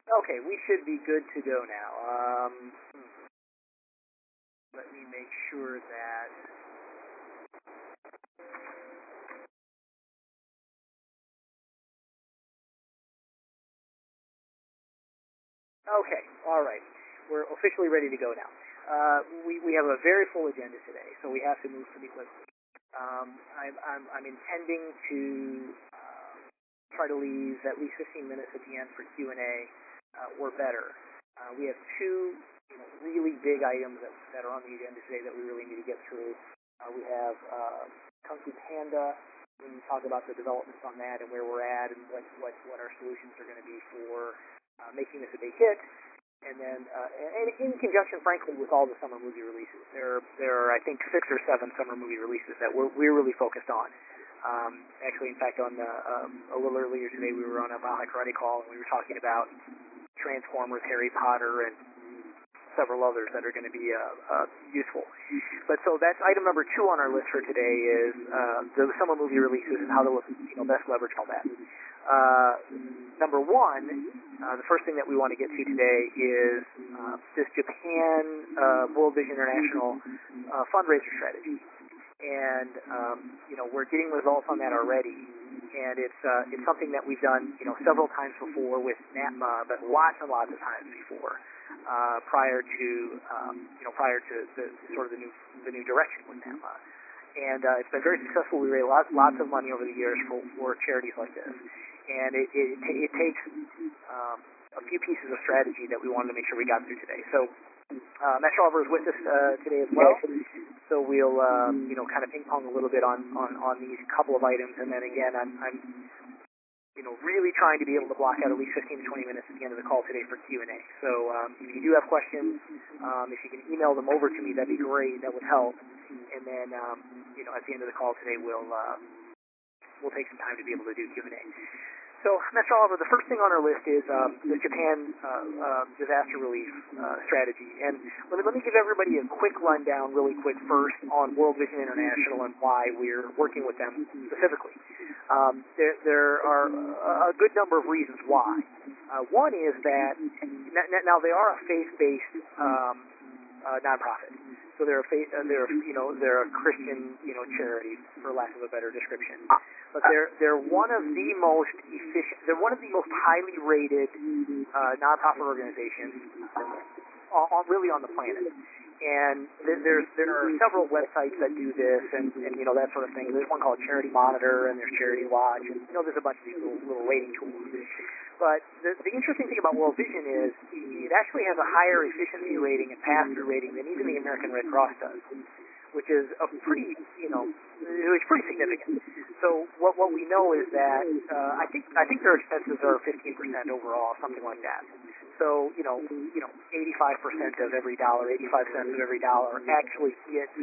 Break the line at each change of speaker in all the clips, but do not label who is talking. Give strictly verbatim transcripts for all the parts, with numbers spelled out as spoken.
Okay, we should be good to go now. Um, hmm. Let me make sure that... Okay, all right. We're officially ready to go now. Uh, we, we have a very full agenda today, so we have to move pretty quickly. Um, I'm, I'm, I'm intending to uh, try to leave at least fifteen minutes at the end for Q and A, uh, or better. Uh, we have two you know, really big items that, that are on the agenda today that we really need to get through. Uh, we have uh, Kung Fu Panda. We talk about the developments on that and where we're at and what, what, what our solutions are going to be for uh, making this a big hit. And then, uh, and in conjunction, frankly, with all the summer movie releases, there are, there are I think, six or seven summer movie releases that we're, we're really focused on. Um, actually, in fact, on the, um, a little earlier today, we were on a Mile High Karate Call, and we were talking about Transformers, Harry Potter, and several others that are going to be uh, uh, useful. But so that's item number two on our list for today is uh, the summer movie releases and how to you know, best leverage all that. Uh, number one, uh, the first thing that we want to get to today is uh, this Japan uh, World Vision International uh, fundraiser strategy. And, um, you know, we're getting results on that already. And it's uh, it's something that we've done, you know, several times before with NATMA, but lots and lots of times before, uh, prior to, um, you know, prior to the sort of the new the new direction with NATMA. And uh, it's been very successful. We raised lots lots of money over the years for, for charities like this. And it it, it takes um, a few pieces of strategy that we wanted to make sure we got through today. So uh, Matt Oliver is with us uh, today as well. So we'll, uh, you know, kind of ping-pong a little bit on, on, on these couple of items, and then again, I'm, I'm, you know, really trying to be able to block out at least fifteen to twenty minutes at the end of the call today for Q and A. So um, if you do have questions, um, if you can email them over to me, that'd be great. That would help. And then, um, you know, at the end of the call today, we'll uh, we'll take some time to be able to do Q and A. So, Mister Oliver, the first thing on our list is um, the Japan uh, uh, disaster relief uh, strategy. And let me, let me give everybody a quick rundown really quick first on World Vision International and why we're working with them specifically. Um, there, there are a good number of reasons why. Uh, one is that, now they are a faith-based um, uh, nonprofit. So they're a faith, uh, they're you know they're a Christian you know charity, for lack of a better description. But they're they're one of the most efficient. They're one of the most highly rated uh, nonprofit organizations, on, on, really on the planet. And there's there are several websites that do this, and, and you know that sort of thing. There's one called Charity Monitor, and there's Charity Watch, and you know there's a bunch of these little, little rating tools. But the, the interesting thing about World Vision is it actually has a higher efficiency rating and pass-through rating than even the American Red Cross does, which is a pretty, you know, it's pretty significant. So what what we know is that uh, I think I think their expenses are fifteen percent overall, something like that. So you know, you know, eighty-five percent of every dollar, eighty-five cents of every dollar actually gets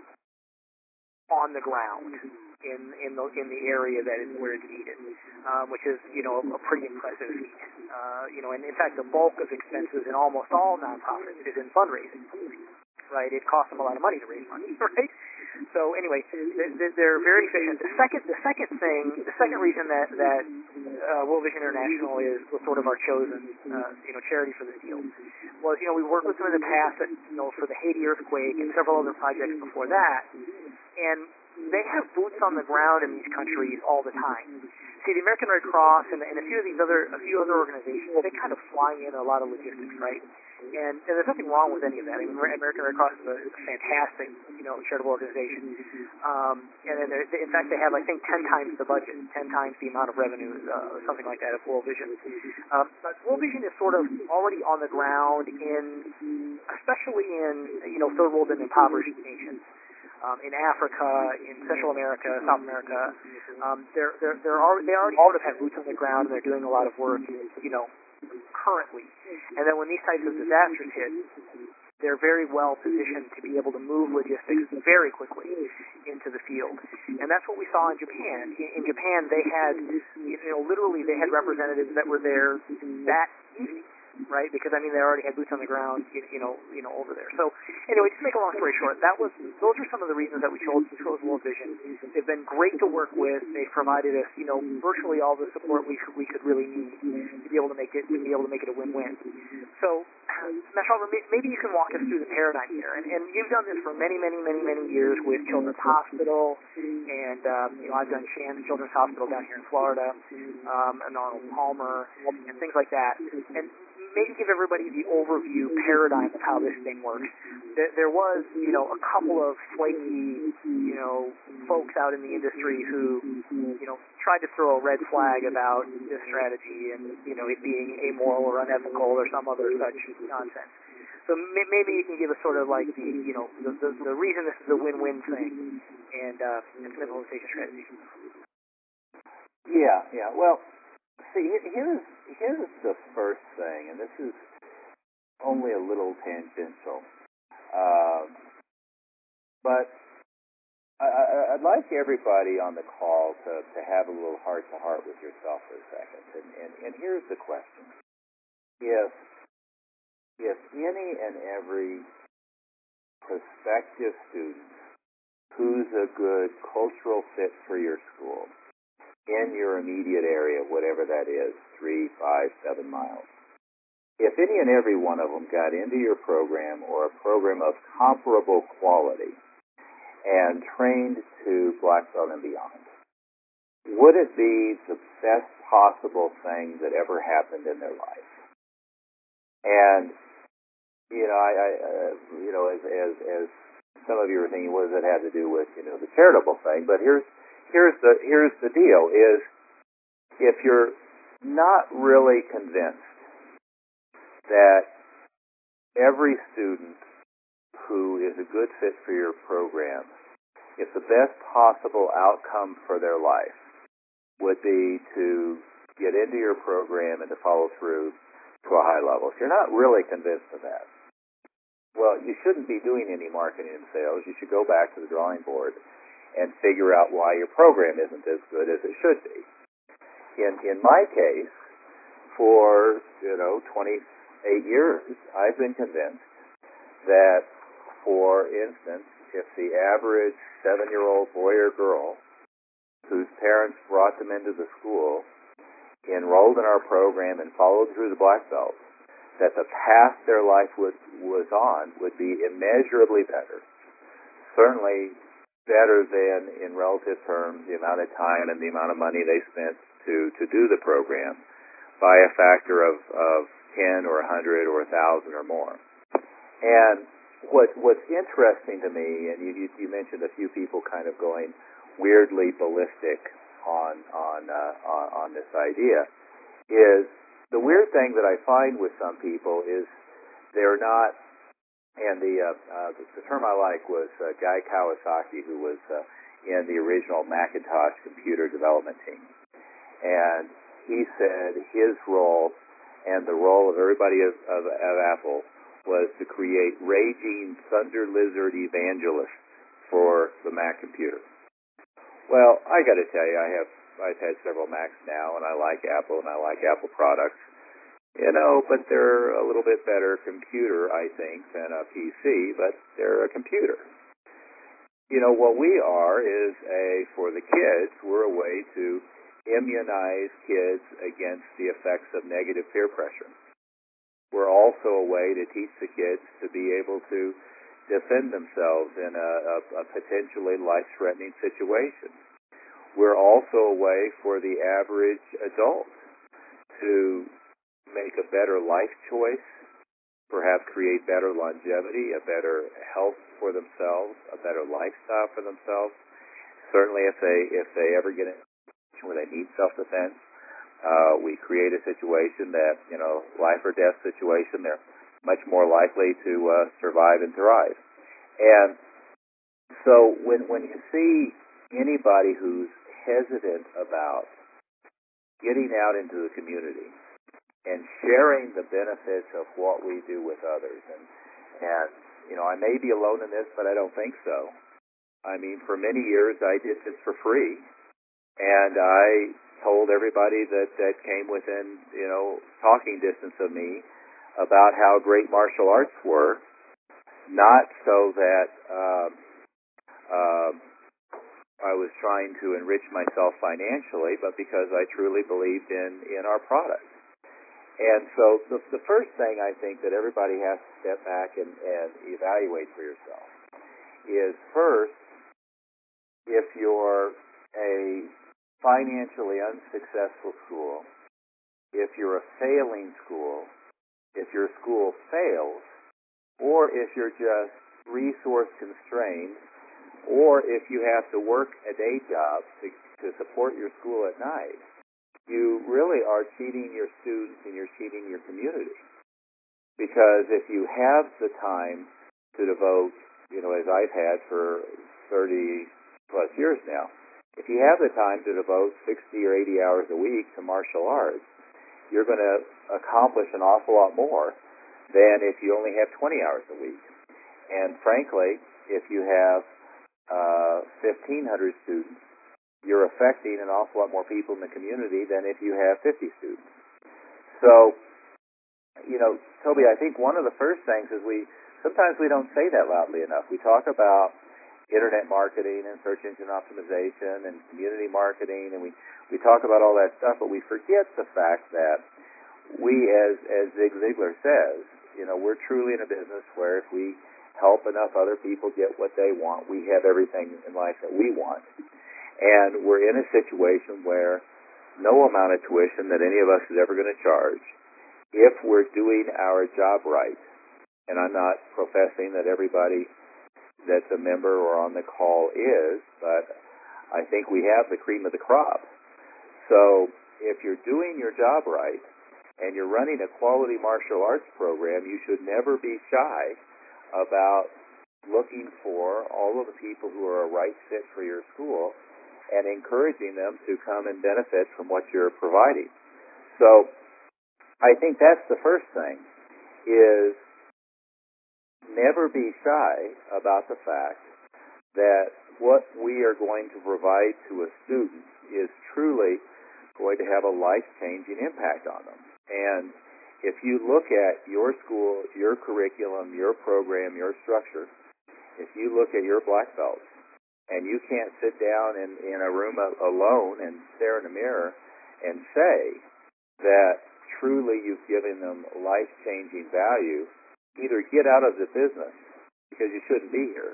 on the ground in in the in the area that is where it's needed, um, which is you know a pretty impressive feat. Uh, you know, and in fact, the bulk of expenses in almost all nonprofits is in fundraising. Right, it costs them a lot of money to raise money. Right. So anyway, they're very efficient. The second, the second thing, the second reason that that uh, World Vision International is was sort of our chosen, uh, you know, charity for this deal was, you know, we worked with them in the past, you know, for the Haiti earthquake and several other projects before that, and they have boots on the ground in these countries all the time. See, the American Red Cross and, and a few of these other, a few other organizations, they kind of fly in a lot of logistics, right? And, and there's nothing wrong with any of that. I mean, American Red Cross is a, is a fantastic, you know, charitable organization. Um, and then in fact, they have, I think, ten times the budget, ten times the amount of revenue, uh, something like that, of World Vision. Um, but World Vision is sort of already on the ground in, especially in, you know, third world and impoverished nations. Um, in Africa, in Central America, South America, um, they're, they're, they're already, they already sort of have boots on the ground, and they're doing a lot of work, you know, currently. And then when these types of disasters hit, they're very well positioned to be able to move logistics very quickly into the field. And that's what we saw in Japan. In, in Japan, they had, you know, literally they had representatives that were there that evening. Right, because I mean they already had boots on the ground, you know, you know, over there. So anyway, just to make a long story short, that was those are some of the reasons that we chose chose World Vision. They've been great to work with. They've provided us, you know, virtually all the support we could, we could really need. be able to make it to be able to make it a win-win. So, Master Oliver, maybe you can walk us through the paradigm here. And, and you've done this for many, many, many, many years with Children's Hospital, and um, you know I've done Shands Children's Hospital down here in Florida, um, and Arnold Palmer, and things like that. And maybe give everybody the overview paradigm of how this thing works. There, there was, you know, a couple of flaky, you know, folks out in the industry who, you know, tried to throw a red flag about this strategy and, you know, it being amoral or unethical or some other such nonsense. So may, maybe you can give us sort of like the, you know, the, the, the reason this is a win-win thing and, uh, and some implementation strategies.
Yeah, yeah. Well, see, here's here's the first thing, and this is only a little tangential, uh, but I, I, I'd like everybody on the call to, to have a little heart-to-heart with yourself for a second. And, and, and here's the question. If, if any and every prospective student who's a good cultural fit for your school in your immediate area, whatever that is, three, five, seven miles, if any and every one of them got into your program or a program of comparable quality and trained to black belt and beyond, would it be the best possible thing that ever happened in their life? And, you know, I, I uh, you know, as, as, as some of you are thinking, what does it have to do with, you know, the charitable thing? But here's, here's the, here's the deal is if you're not really convinced that every student who is a good fit for your program, if the best possible outcome for their life would be to get into your program and to follow through to a high level. If you're not really convinced of that, well, you shouldn't be doing any marketing and sales. You should go back to the drawing board and figure out why your program isn't as good as it should be. In in my case, for, you know, twenty-eight years, I've been convinced that, for instance, if the average seven-year-old boy or girl whose parents brought them into the school enrolled in our program and followed through the black belt, that the path their life was, was on would be immeasurably better. Certainly better than, in relative terms, the amount of time and the amount of money they spent to, to do the program by a factor of, of ten or one hundred or one thousand or more. And what, what's interesting to me, and you, you, you mentioned a few people kind of going weirdly ballistic on, on, uh, on, on this idea, is the weird thing that I find with some people is they're not, and the, uh, uh, the, the term I like was uh, Guy Kawasaki, who was uh, in the original Macintosh computer development team. And he said his role and the role of everybody of, of, of Apple was to create raging thunder lizard evangelists for the Mac computer. Well, I got to tell you, I have I've had several Macs now, and I like Apple, and I like Apple products. You know, but they're a little bit better computer, I think, than a P C, but they're a computer. You know, what we are is a, for the kids, we're a way to immunize kids against the effects of negative peer pressure. We're also a way to teach the kids to be able to defend themselves in a, a, a potentially life-threatening situation. We're also a way for the average adult to make a better life choice, perhaps create better longevity, a better health for themselves, a better lifestyle for themselves. Certainly if they if they ever get in a situation where they need self-defense, uh, we create a situation that, you know, life or death situation, they're much more likely to uh, survive and thrive. And so when when you see anybody who's hesitant about getting out into the community and sharing the benefits of what we do with others, and and you know, I may be alone in this, but I don't think so. I mean, for many years I did this for free, and I told everybody that that came within, you know, talking distance of me about how great martial arts were, not so that um, um, I was trying to enrich myself financially, but because I truly believed in, in our product. And so the, the first thing I think that everybody has to step back and, and evaluate for yourself is first, if you're a financially unsuccessful school, if you're a failing school, if your school fails, or if you're just resource constrained, or if you have to work a day job to, to support your school at night, you really are cheating your students and you're cheating your community. Because if you have the time to devote, you know, as I've had for thirty plus years now, if you have the time to devote sixty or eighty hours a week to martial arts, you're going to accomplish an awful lot more than if you only have twenty hours a week. And frankly, if you have uh, fifteen hundred students, you're affecting an awful lot more people in the community than if you have fifty students. So, you know, Toby, I think one of the first things is we, sometimes we don't say that loudly enough. We talk about internet marketing and search engine optimization and community marketing, and we, we talk about all that stuff, but we forget the fact that we, as, as Zig Ziglar says, you know, we're truly in a business where if we help enough other people get what they want, we have everything in life that we want. And we're in a situation where no amount of tuition that any of us is ever going to charge, if we're doing our job right, and I'm not professing that everybody that's a member or on the call is, but I think we have the cream of the crop. So if you're doing your job right and you're running a quality martial arts program, you should never be shy about looking for all of the people who are a right fit for your school and encouraging them to come and benefit from what you're providing. So I think that's the first thing, is never be shy about the fact that what we are going to provide to a student is truly going to have a life-changing impact on them. And if you look at your school, your curriculum, your program, your structure, if you look at your black belts, and you can't sit down in, in a room alone and stare in a mirror and say that truly you've given them life-changing value, either get out of the business because you shouldn't be here,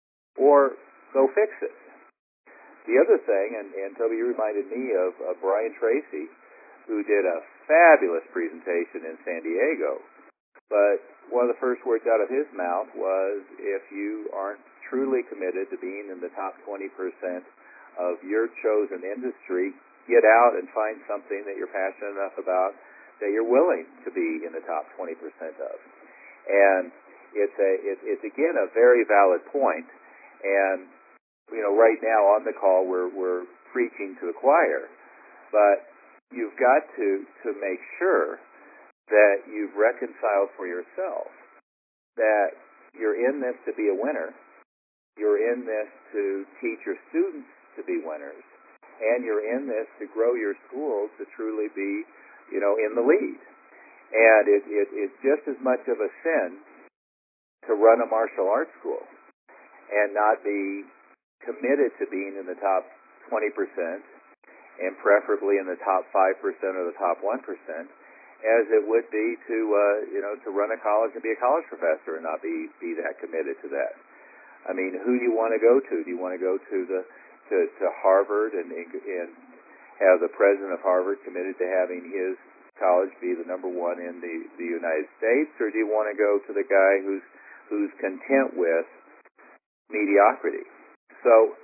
or go fix it. The other thing, and, and Toby, you reminded me of, of Brian Tracy, who did a fabulous presentation in San Diego, but one of the first words out of his mouth was, if you aren't truly committed to being in the top twenty percent of your chosen industry, get out and find something that you're passionate enough about that you're willing to be in the top twenty percent of. And it's, a, it, it's again, a very valid point. And, you know, right now on the call, we're, we're preaching to the choir, but you've got to, to make sure that you've reconciled for yourself that you're in this to be a winner, you're in this to teach your students to be winners, and you're in this to grow your school to truly be, you know, in the lead. And it, it, it's just as much of a sin to run a martial arts school and not be committed to being in the top twenty percent and preferably in the top five percent or the top one percent, as it would be to, uh, you know, to run a college and be a college professor and not be, be that committed to that. I mean, who do you want to go to? Do you want to go to the to, to Harvard and, and have the president of Harvard committed to having his college be the number one in the, the United States, or do you want to go to the guy who's who's content with mediocrity? So,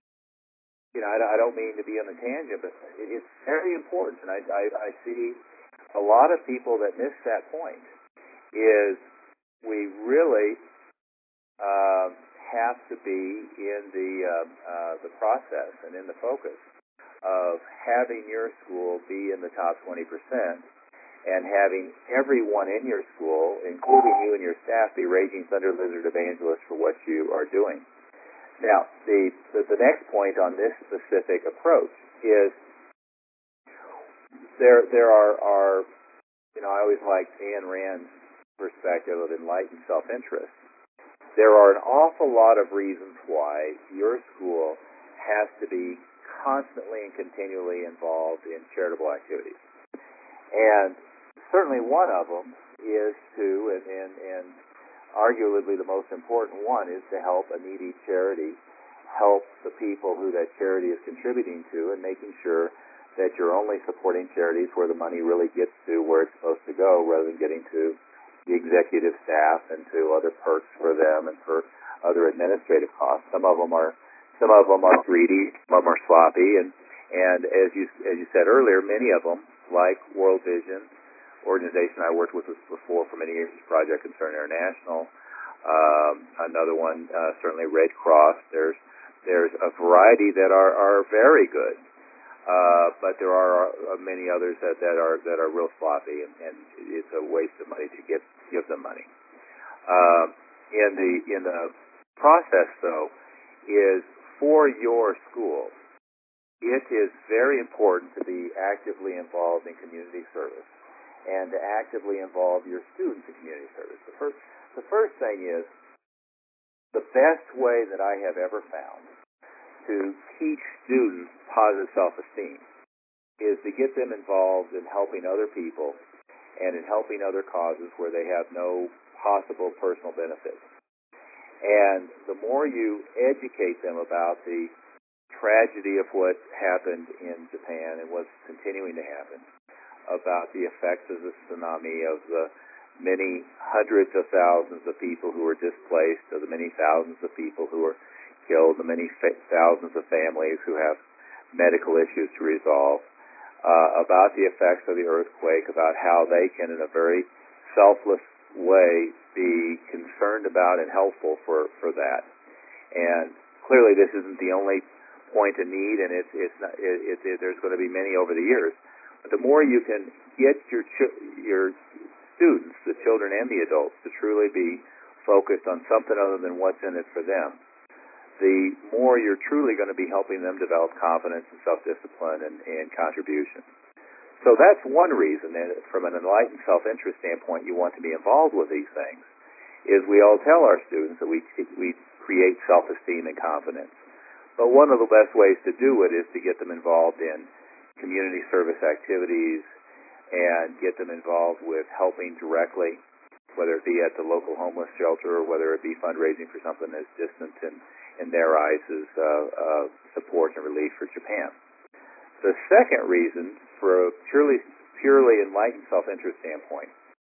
you know, I, I don't mean to be on a tangent, but it's very important, and I, I, I see a lot of people that miss that point, is we really uh, have to be in the uh, uh, the process and in the focus of having your school be in the top twenty percent and having everyone in your school, including you and your staff, be raging thunder lizard evangelists for what you are doing. Now, the, the, the next point on this specific approach is there there are, are, you know, I always liked Ayn Rand's perspective of enlightened self-interest. There are an awful lot of reasons why your school has to be constantly and continually involved in charitable activities. And certainly one of them is to, and, and, and arguably the most important one, is to help a needy charity help the people who that charity is contributing to, and making sure that you're only supporting charities where the money really gets to where it's supposed to go, rather than getting to the executive staff and to other perks for them and for other administrative costs. Some of them are some of them are greedy, some of them are sloppy, and and as you as you said earlier, many of them, like World Vision, organization I worked with before for many years, Project Concern International, um, another one, uh, certainly Red Cross. There's there's a variety that are, are very good, uh, but there are uh, many others that, that are that are real sloppy, and, and it's a waste of money to give give them money. Uh, in the in the process, though, is for your school, it is very important to be actively involved in community service, and to actively involve your students in community service. The first, the first thing is, the best way that I have ever found to teach students positive self-esteem is to get them involved in helping other people and in helping other causes where they have no possible personal benefit. And the more you educate them about the tragedy of what happened in Japan and what's continuing to happen, about the effects of the tsunami, of the many hundreds of thousands of people who were displaced, of the many thousands of people who were killed, the many fa- thousands of families who have medical issues to resolve, uh, about the effects of the earthquake, about how they can, in a very selfless way, be concerned about and helpful for, for that. And clearly this isn't the only point of need, and it's, it's not, it, it, it, there's going to be many over the years. But the more you can get your ch- your students, the children and the adults, to truly be focused on something other than what's in it for them, the more you're truly going to be helping them develop confidence and self-discipline and, and contribution. So that's one reason, and from an enlightened self-interest standpoint, you want to be involved with these things, is we all tell our students that we, we create self-esteem and confidence. But one of the best ways to do it is to get them involved in community service activities and get them involved with helping directly, whether it be at the local homeless shelter or whether it be fundraising for something as distant in, in their eyes as uh, uh, support and relief for Japan. The second reason, for a purely, purely enlightened self-interest standpoint,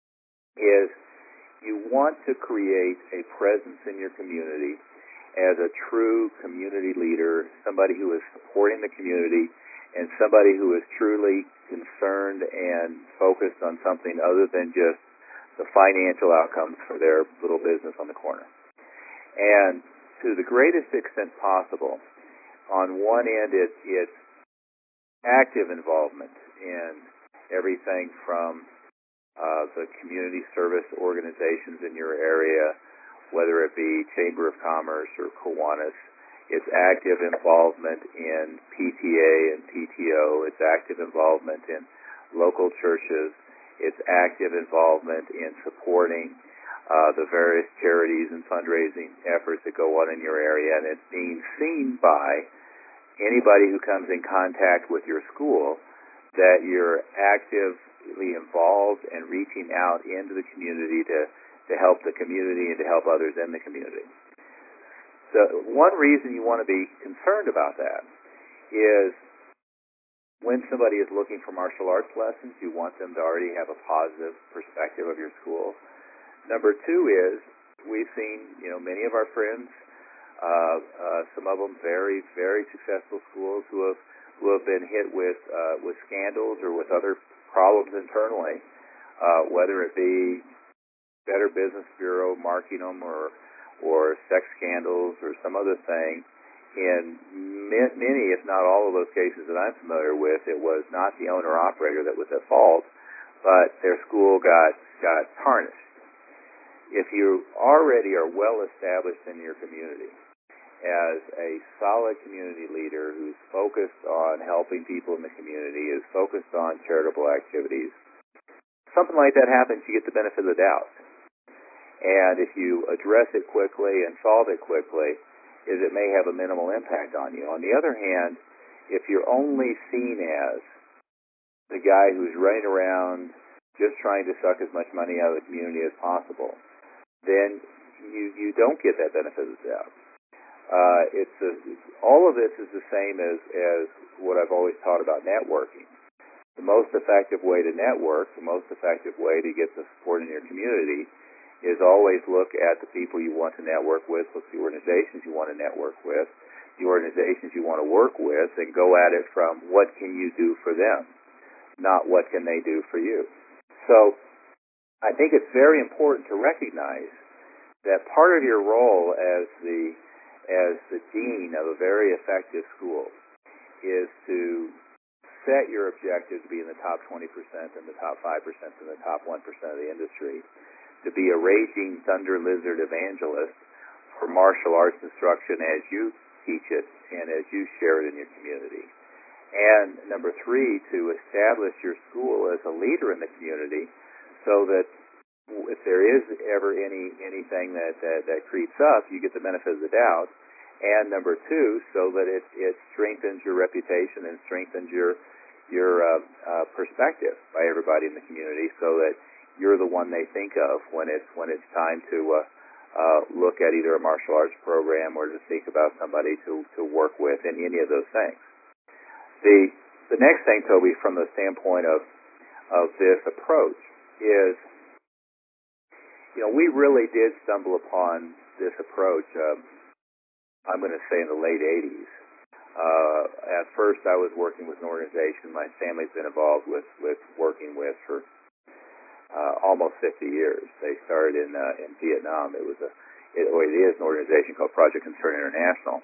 is you want to create a presence in your community as a true community leader, somebody who is supporting the community, and somebody who is truly concerned and focused on something other than just the financial outcomes for their little business on the corner. And to the greatest extent possible, on one end, it, it's active involvement in everything from uh, the community service organizations in your area, whether it be Chamber of Commerce or Kiwanis. It's active involvement in P T A and P T O. It's active involvement in local churches. It's active involvement in supporting uh, the various charities and fundraising efforts that go on in your area. And it's being seen by anybody who comes in contact with your school that you're actively involved and reaching out into the community to, to help the community and to help others in the community. So one reason you want to be concerned about that is when somebody is looking for martial arts lessons, you want them to already have a positive perspective of your school. Number two is, we've seen, you know, many of our friends, uh, uh, some of them very, very successful schools who have who have been hit with uh, with scandals or with other problems internally, uh, whether it be Better Business Bureau marking them or or sex scandals or some other thing. In many, if not all of those cases that I'm familiar with, it was not the owner-operator that was at fault, but their school got, got tarnished. If you already are well established in your community as a solid community leader who's focused on helping people in the community, is focused on charitable activities, something like that happens, you get the benefit of the doubt. And if you address it quickly and solve it quickly, is it may have a minimal impact on you. On the other hand, if you're only seen as the guy who's running around just trying to suck as much money out of the community as possible, then you you don't get that benefit of the doubt. Uh, it's a, all of this is the same as, as what I've always taught about networking. The most effective way to network, the most effective way to get the support in your community is always look at the people you want to network with, look at the organizations you want to network with, the organizations you want to work with, and go at it from what can you do for them, not what can they do for you. So I think it's very important to recognize that part of your role as the as the dean of a very effective school is to set your objective to be in the top twenty percent and the top five percent and the top one percent of the industry, to be a raging thunder lizard evangelist for martial arts instruction as you teach it and as you share it in your community. And number three, to establish your school as a leader in the community so that if there is ever any anything that, that, that creeps up, you get the benefit of the doubt. And number two, so that it, it strengthens your reputation and strengthens your your uh, uh, perspective by everybody in the community, so that you're the one they think of when it's when it's time to uh, uh, look at either a martial arts program or to think about somebody to, to work with in any of those things. The the next thing, Toby, from the standpoint of of this approach is, you know, we really did stumble upon this approach. Um, I'm going to say in the late eighties. Uh, at first, I was working with an organization my family's been involved with, with working with for uh, almost fifty years. They started in uh, in Vietnam. It was a it, or it is an organization called Project Concern International,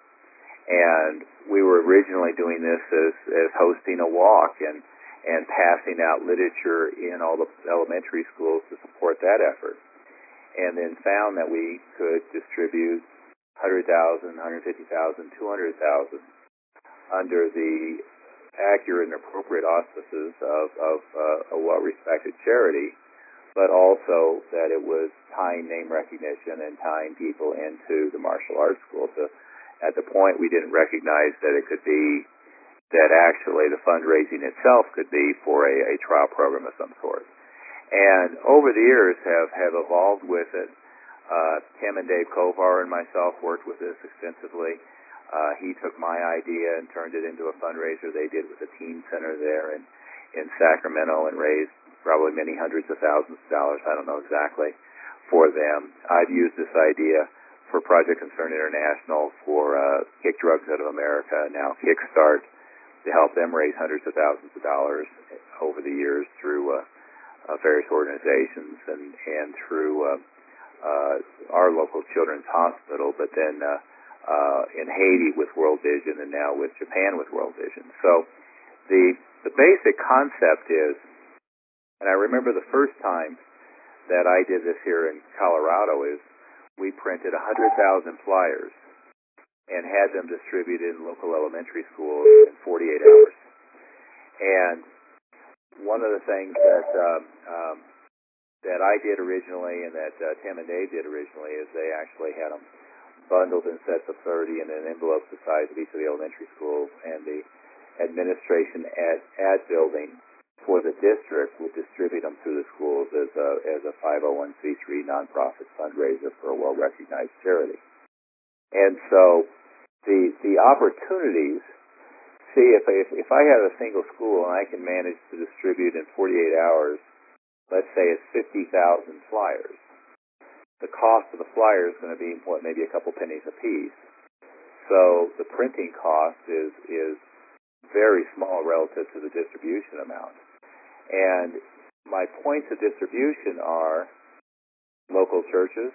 and we were originally doing this as, as hosting a walk and and passing out literature in all the elementary schools to support that effort, and then found that we could distribute one hundred thousand, one hundred fifty thousand, two hundred thousand under the accurate and appropriate auspices of, of uh, a well-respected charity, but also that it was tying name recognition and tying people into the martial arts school. So at the point we didn't recognize that it could be, that actually the fundraising itself could be for a, a trial program of some sort. And over the years have, have evolved with it. Uh, Tim and Dave Kovar and myself worked with this extensively. Uh, he took my idea and turned it into a fundraiser they did with the Teen Center there in, in Sacramento and raised probably many hundreds of thousands of dollars, I don't know exactly, for them. I've used this idea for Project Concern International, for uh, Kick Drugs Out of America, now Kickstart, to help them raise hundreds of thousands of dollars over the years through uh, uh, various organizations and, and through uh, uh, our local children's hospital, but then uh, Uh, in Haiti with World Vision, and now with Japan with World Vision. So the the basic concept is, and I remember the first time that I did this here in Colorado, is we printed one hundred thousand flyers and had them distributed in local elementary schools in forty-eight hours. And one of the things that um, um, that I did originally and that uh, Tim and Dave did originally is they actually had them bundled in sets of thirty in an envelope the size of each of the elementary schools, and the administration at ad building for the district would distribute them through the schools as a as a five oh one c three nonprofit fundraiser for a well-recognized charity. And so the the opportunities, see, if if, if I have a single school and I can manage to distribute in forty-eight hours, let's say it's fifty thousand flyers. The cost of the flyer is going to be, what, maybe a couple pennies a piece. So the printing cost is is very small relative to the distribution amount. And my points of distribution are local churches,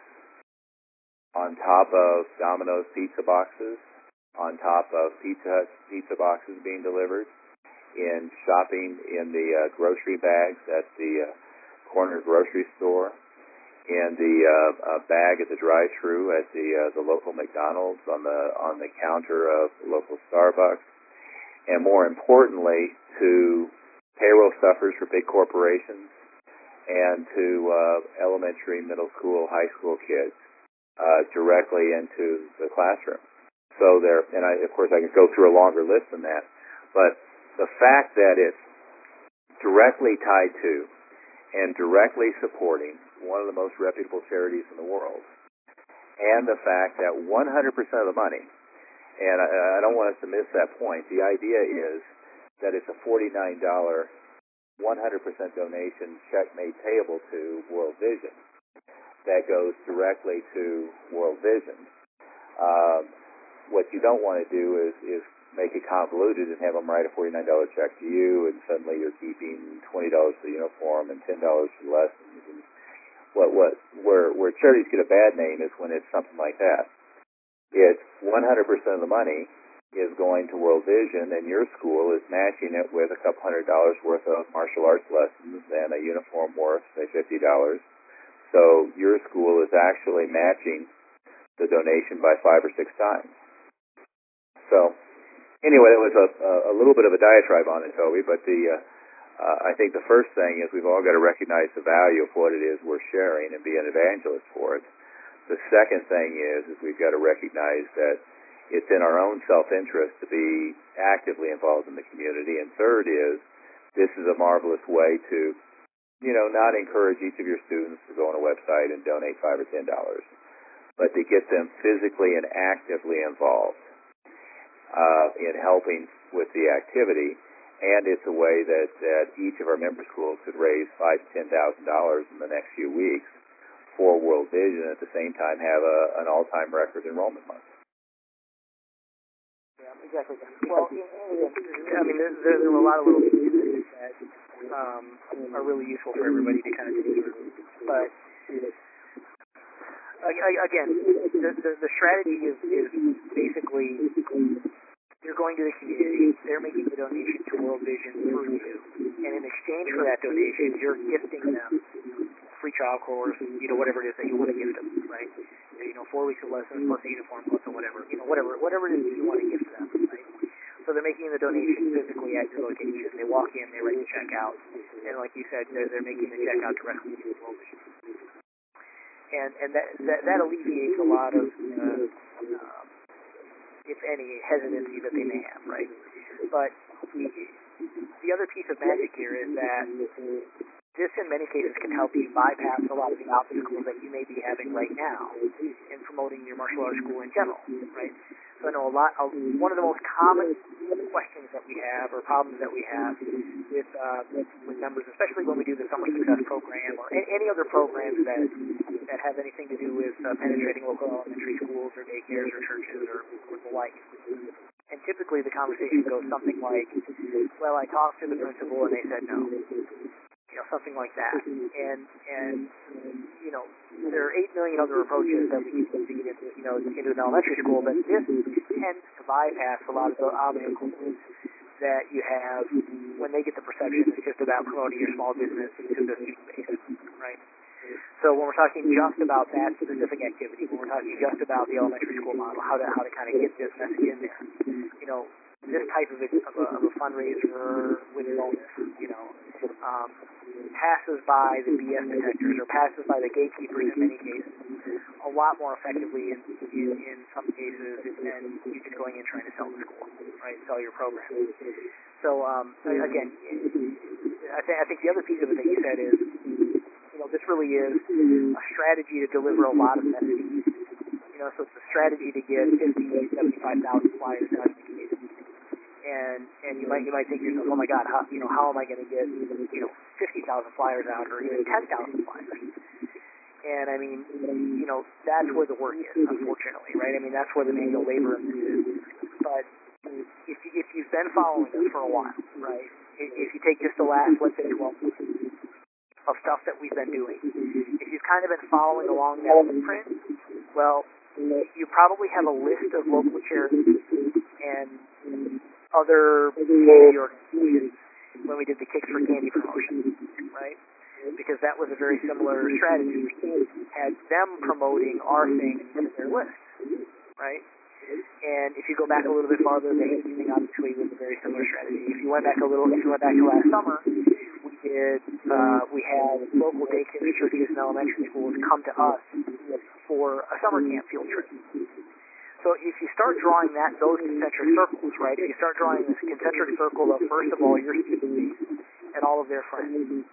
on top of Domino's pizza boxes, on top of Pizza Hut pizza boxes being delivered, in shopping in the uh, grocery bags at the uh, corner grocery store, in the uh, uh, bag at the drive-thru at the uh, the local McDonald's, on the on the counter of the local Starbucks, and more importantly, to payroll stuffers for big corporations, and to uh, elementary, middle school, high school kids uh, directly into the classroom. So there, and I, of course, I could go through a longer list than that, but the fact that it's directly tied to and directly supporting one of the most reputable charities in the world. And the fact that one hundred percent of the money, and I, I don't want us to miss that point, the idea is that it's a forty-nine dollars one hundred percent donation check made payable to World Vision that goes directly to World Vision. Um, what you don't want to do is, is make it convoluted and have them write a forty-nine dollars check to you, and suddenly you're keeping twenty dollars for the uniform and ten dollars for the lessons. And what, what, where, where charities get a bad name is when it's something like that. It's one hundred percent of the money is going to World Vision, and your school is matching it with a couple hundred dollars worth of martial arts lessons and a uniform worth, say, fifty dollars. So your school is actually matching the donation by five or six times. So anyway, that was a, a little bit of a diatribe on it, Toby, but the uh, uh, I think the first thing is we've all got to recognize the value of what it is we're sharing and be an evangelist for it. The second thing is, is we've got to recognize that it's in our own self-interest to be actively involved in the community. And third is, this is a marvelous way to, you know, not encourage each of your students to go on a website and donate five or ten dollars, but to get them physically and actively involved uh, in helping with the activity. And it's a way that, that each of our member schools could raise five to ten thousand dollars in the next few weeks for World Vision, and at the same time have a, an all-time record enrollment month.
Yeah, exactly. Well, I mean, there, there, there were a lot of little pieces that um, are really useful for everybody to kind of think through. But again, the, the, the strategy is, is basically you're going to the community, they're making the donation to World Vision through you, and in exchange for that donation, you're gifting them free child course, you know, whatever it is that you want to gift them, right? You know, four weeks of lessons plus a uniform plus or whatever, you know, whatever, whatever it is that you want to gift them, right? So they're making the donation physically at your location. They walk in, they write the check out, and like you said, they're, they're making the check out directly to World Vision. And and that that, that alleviates a lot of, uh, uh, if any, hesitancy that they may have, right? But the, the other piece of magic here is that this, in many cases, can help you bypass a lot of the obstacles that you may be having right now in promoting your martial arts school in general, right? So I know a lot. Uh, one of the most common questions that we have, or problems that we have with uh, with, with members, especially when we do the Summer Success Program or any, any other programs that that have anything to do with uh, penetrating local elementary schools or daycares or churches or, or the like. And typically the conversation goes something like, "Well, I talked to the principal and they said no." You know, something like that. And, and you know, there are eight million other approaches that we can use to get into, you know, into an elementary school, but this tends to bypass a lot of the obstacles that you have when they get the perception it's just about promoting your small business to the student base, right? So when we're talking just about that specific activity, when we're talking just about the elementary school model, how to how to kind of get this message in there, you know, this type of a, of a, of a fundraiser with bonus, you know, um, passes by the B S detectors or passes by the gatekeepers in many cases a lot more effectively in, in, in some cases than you just going in trying to sell the school, right, sell your program. So, um, again, I, th- I think the other piece of it that you said is, you know, this really is a strategy to deliver a lot of messaging. You know, so it's a strategy to get fifty, seventy-five thousand flyers out in the community. And and you might you might think to yourself, oh my God, how you know how am I going to get you know fifty thousand flyers out or even ten thousand flyers? And I mean, you know, that's where the work is, unfortunately, right? I mean, that's where the manual labor is. But if you, if you've been following us for a while, right? If you take just the last, let's say, twelve months of stuff that we've been doing, if you've kind of been following along that blueprint, well, you probably have a list of local charities and other community organizations when we did the Kicks for Candy promotion, right? Because that was a very similar strategy. We had them promoting our thing to their list, right? And if you go back a little bit farther, the Haiti thing obviously was a very similar strategy. If you went back a little, if you went back to last summer, we did, uh, we had local daycare churches and elementary schools come to us for a summer camp field trip. So if you start drawing that, those concentric circles, right? If you start drawing this concentric circle of, first of all, your student base and all of their friends,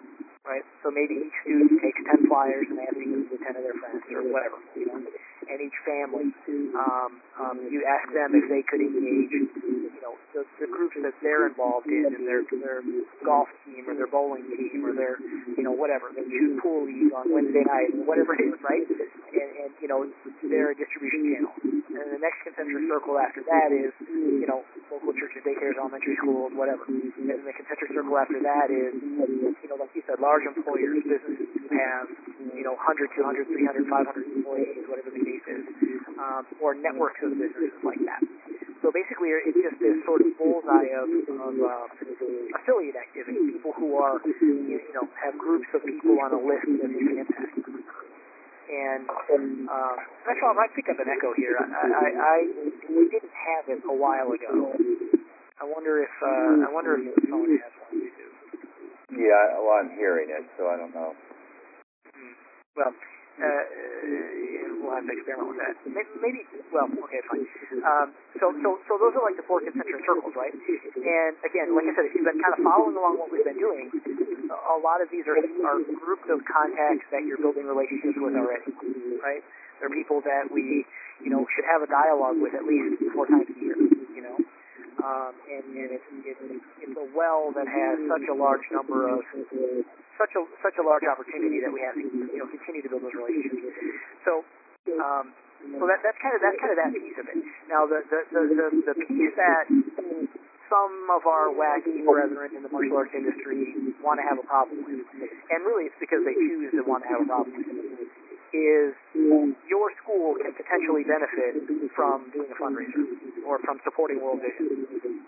right? So maybe each student takes ten flyers and they have to use with ten of their friends or whatever, you know. And each family, um, um, you ask them if they could engage, you know, the, the groups that they're involved in, and their their golf team or their bowling team or their, you know, whatever, they shoot pool league on Wednesday night, whatever it is, right? And, and you know, they're a distribution channel. And the next concentric circle after that is, you know, local churches, daycares, elementary schools, whatever. And then the concentric circle after that is, you know, like you said, large employers, businesses who have, you know, one hundred, two hundred, three hundred, five hundred employees, whatever the case is, um, or networks of businesses like that. So basically, it's just this sort of bullseye of, of uh, affiliate activity, people who are, you know, have groups of people on a list that they can impact. And uh, actually, I might pick up an echo here. I, I, I we didn't have it a while ago. I wonder if uh, I wonder if the phone has one too.
Yeah, well, I'm hearing it, so I don't know.
Hmm. Well, uh, we'll have to experiment with that. Maybe. Well, okay, fine. Um, so, so, so those are like the four concentric circles, right? And again, like I said, if you've been kind of following along what we've been doing, a lot of these are are groups of contacts that you're building relationships with already, right? They're people that we, you know, should have a dialogue with at least four times a year, you know. Um, and, and it's, it's it's a well that has such a large number of such a such a large opportunity that we have to, you know, continue to build those relationships. So, um, so that that's kind of that's kind of that piece of it. Now, the the the, the, the piece that some of our wacky brethren in the martial arts industry want to have a problem with, and really it's because they choose to want to have a problem with it, is your school can potentially benefit from doing a fundraiser or from supporting World Vision.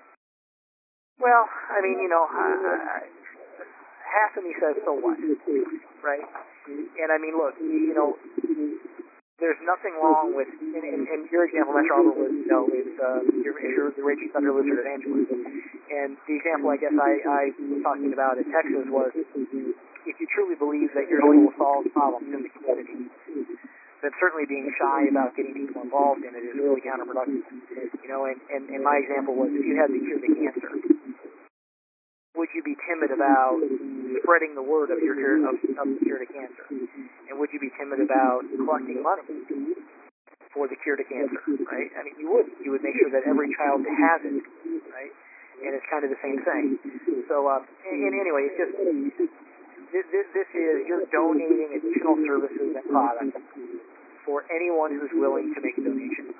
Well, I mean, you know, I, I, half of me says, so what, right? And I mean, look, you know, there's nothing wrong with, and, and, and your example, Master Albert, was, you know, is uh, you're, if you're the Raging Thunder Lizard evangelist. And the example I guess I, I was talking about in Texas was, if you truly believe that your school solves problems in the community, then certainly being shy about getting people involved in it is really counterproductive. You know, and, and, and my example was, if you had the cure to cancer, would you be timid about spreading the word of your cure, of, of the cure to cancer? And would you be timid about collecting money for the cure to cancer, right? I mean, you would. You would make sure that every child has it, right? And it's kind of the same thing. So, uh, and anyway, it's just, this, this, this is, you're donating additional services and products for anyone who's willing to make a donation.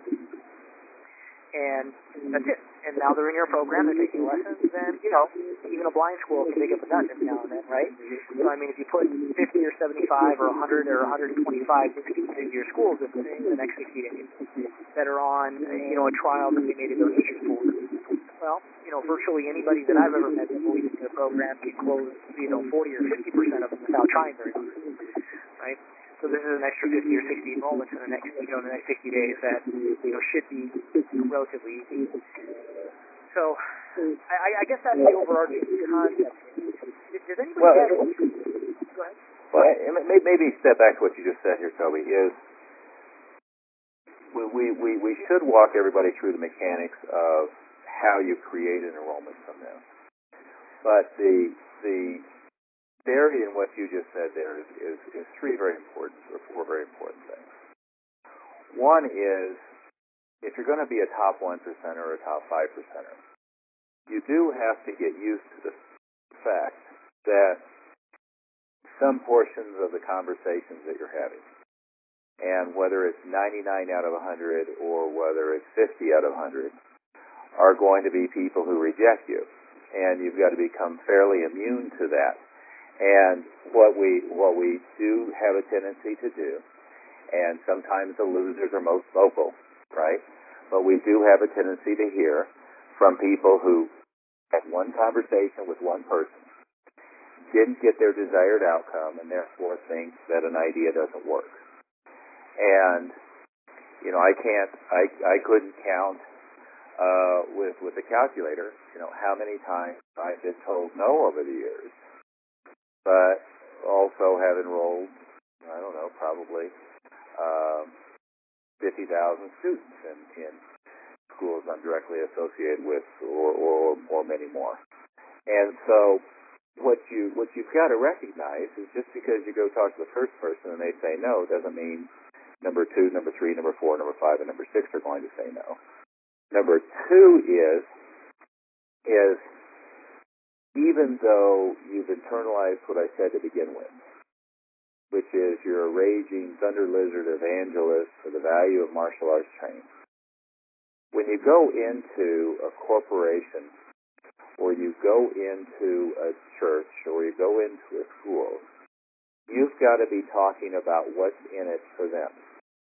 And that's it. And now they're in your program, they're taking lessons, and, you know, even a blind squirrel can dig up a nut every now and then, right? So, I mean, if you put fifty or seventy-five or one hundred or one hundred twenty-five students into your schools in the next sixty days that are on, you know, a trial that they made a donation for, well, you know, virtually anybody that I've ever met that believes in the program can close, you know, forty or fifty percent of them without trying very hard, right? So this is an extra fifty or sixty enrollments in the next, you know, in the next sixty days that, you know, should be relatively easy. So, I, I guess that's the overarching concept. Does anybody
well,
have... Go ahead.
Well, maybe step back to what you just said here, Toby, is we, we, we should walk everybody through the mechanics of how you create an enrollment from this. But the the theory in what you just said there is, is, is three very important, or four very important things. One is, if you're going to be a top one percenter or a top five percenter, you do have to get used to the fact that some portions of the conversations that you're having, and whether it's ninety-nine out of one hundred or whether it's fifty out of one hundred, are going to be people who reject you. And you've got to become fairly immune to that. And what we what we do have a tendency to do, and sometimes the losers are most vocal, right? But we do have a tendency to hear from people who had one conversation with one person, didn't get their desired outcome, and therefore think that an idea doesn't work. And, you know, I can't, I, I couldn't count uh, with, with a calculator, you know, how many times I've been told no over the years, but also have enrolled, I don't know, probably um, fifty thousand students in, in schools I'm directly associated with, or, or, or many more. And so what you what you've got to recognize is just because you go talk to the first person and they say no doesn't mean number two, number three, number four, number five, and number six are going to say no. Number two is is even though you've internalized what I said to begin with, which is you're a raging thunder lizard evangelist for the value of martial arts training. When you go into a corporation or you go into a church or you go into a school, you've got to be talking about what's in it for them.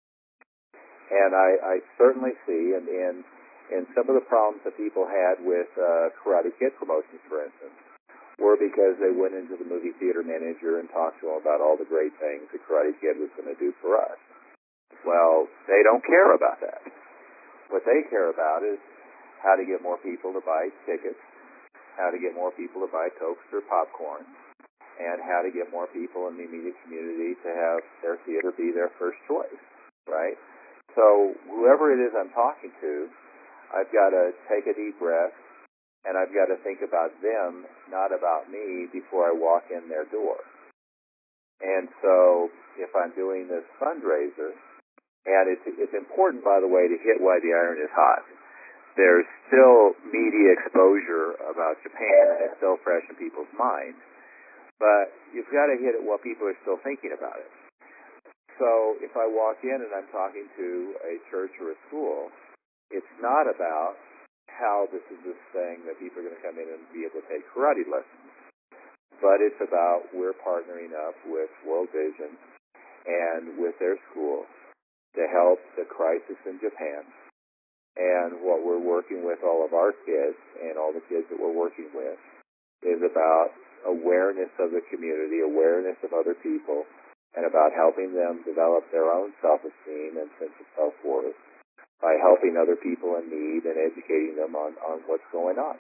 And I, I certainly see, and in, in some of the problems that people had with uh, Karate Kid promotions, for instance, were because they went into the movie theater manager and talked to him about all the great things that Karate Kid was going to do for us. Well, they don't care about that. What they care about is how to get more people to buy tickets, how to get more people to buy Cokes or popcorn, and how to get more people in the immediate community to have their theater be their first choice, right? So whoever it is I'm talking to, I've got to take a deep breath, and I've got to think about them, not about me, before I walk in their door. And so if I'm doing this fundraiser, and it's, it's important, by the way, to hit while the iron is hot. There's still media exposure about Japan, and it's still fresh in people's minds. But you've got to hit it while people are still thinking about it. So if I walk in and I'm talking to a church or a school, it's not about how this is this thing that people are going to come in and be able to take karate lessons. But it's about we're partnering up with World Vision and with their school to help the crisis in Japan. And what we're working with all of our kids and all the kids that we're working with is about awareness of the community, awareness of other people, and about helping them develop their own self-esteem and sense of self-worth by helping other people in need and educating them on, on what's going on.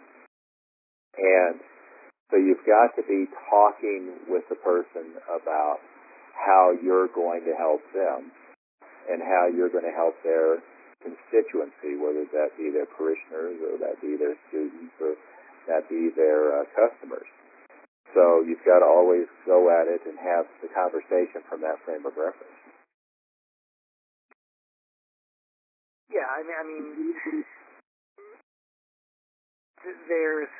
And so you've got to be talking with the person about how you're going to help them and how you're going to help their constituency, whether that be their parishioners or that be their students or that be their uh, customers. So you've got to always go at it and have the conversation from that frame of reference.
Yeah, I mean, I mean there's,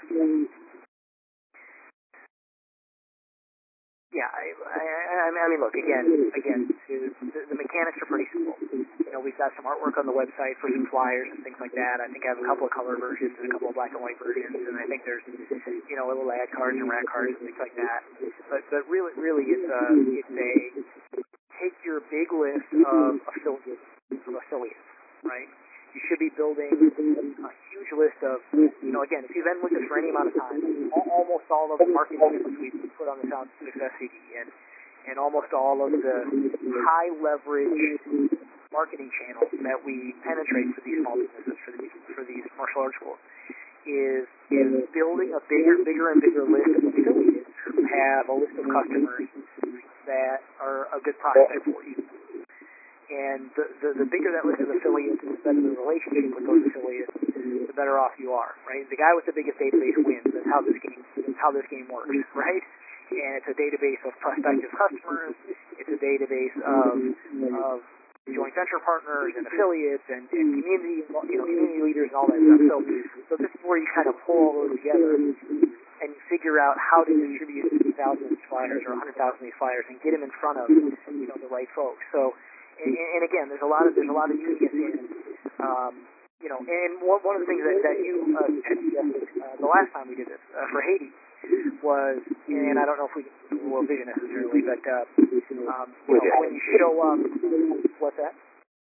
yeah, I, I, I mean, look, again, again, the, the mechanics are pretty simple. You know, we've got some artwork on the website for some flyers and things like that. I think I have a couple of color versions and a couple of black and white versions, and I think there's, you know, little ad cards and rat cards and things like that. But, but really, really, it's a, it's a take your big list of affiliates, of affiliates, right? You should be building a huge list of, you know, again, if you've been with us for any amount of time, almost all of the marketing efforts we've put on the Sound Success C D and, and almost all of the high leverage marketing channels that we penetrate for these small businesses, for these, for these martial arts schools, is, is building a bigger, bigger and bigger list of affiliates who have a list of customers that are a good prospect for you. And the, the, the bigger that list of affiliates, the better the relationship with those affiliates, the better off you are, right? The guy with the biggest database wins. That's how this game, that's how this game works, right? And it's a database of prospective customers. It's a database of, of joint venture partners and affiliates and, and community, you know, community leaders and all that stuff. So, so this is where you kind of pull all those together and figure out how to distribute fifty thousand of these flyers or one hundred thousand of these flyers and get them in front of, you know, the right folks. So. And, and again, there's a lot of there's a lot of genius in, um, you know. And one, one of the things that, that you uh, suggested uh, the last time we did this uh, for Haiti was, and I don't know if we can World Vision necessarily, but uh, um, you know, when you show up, what's that?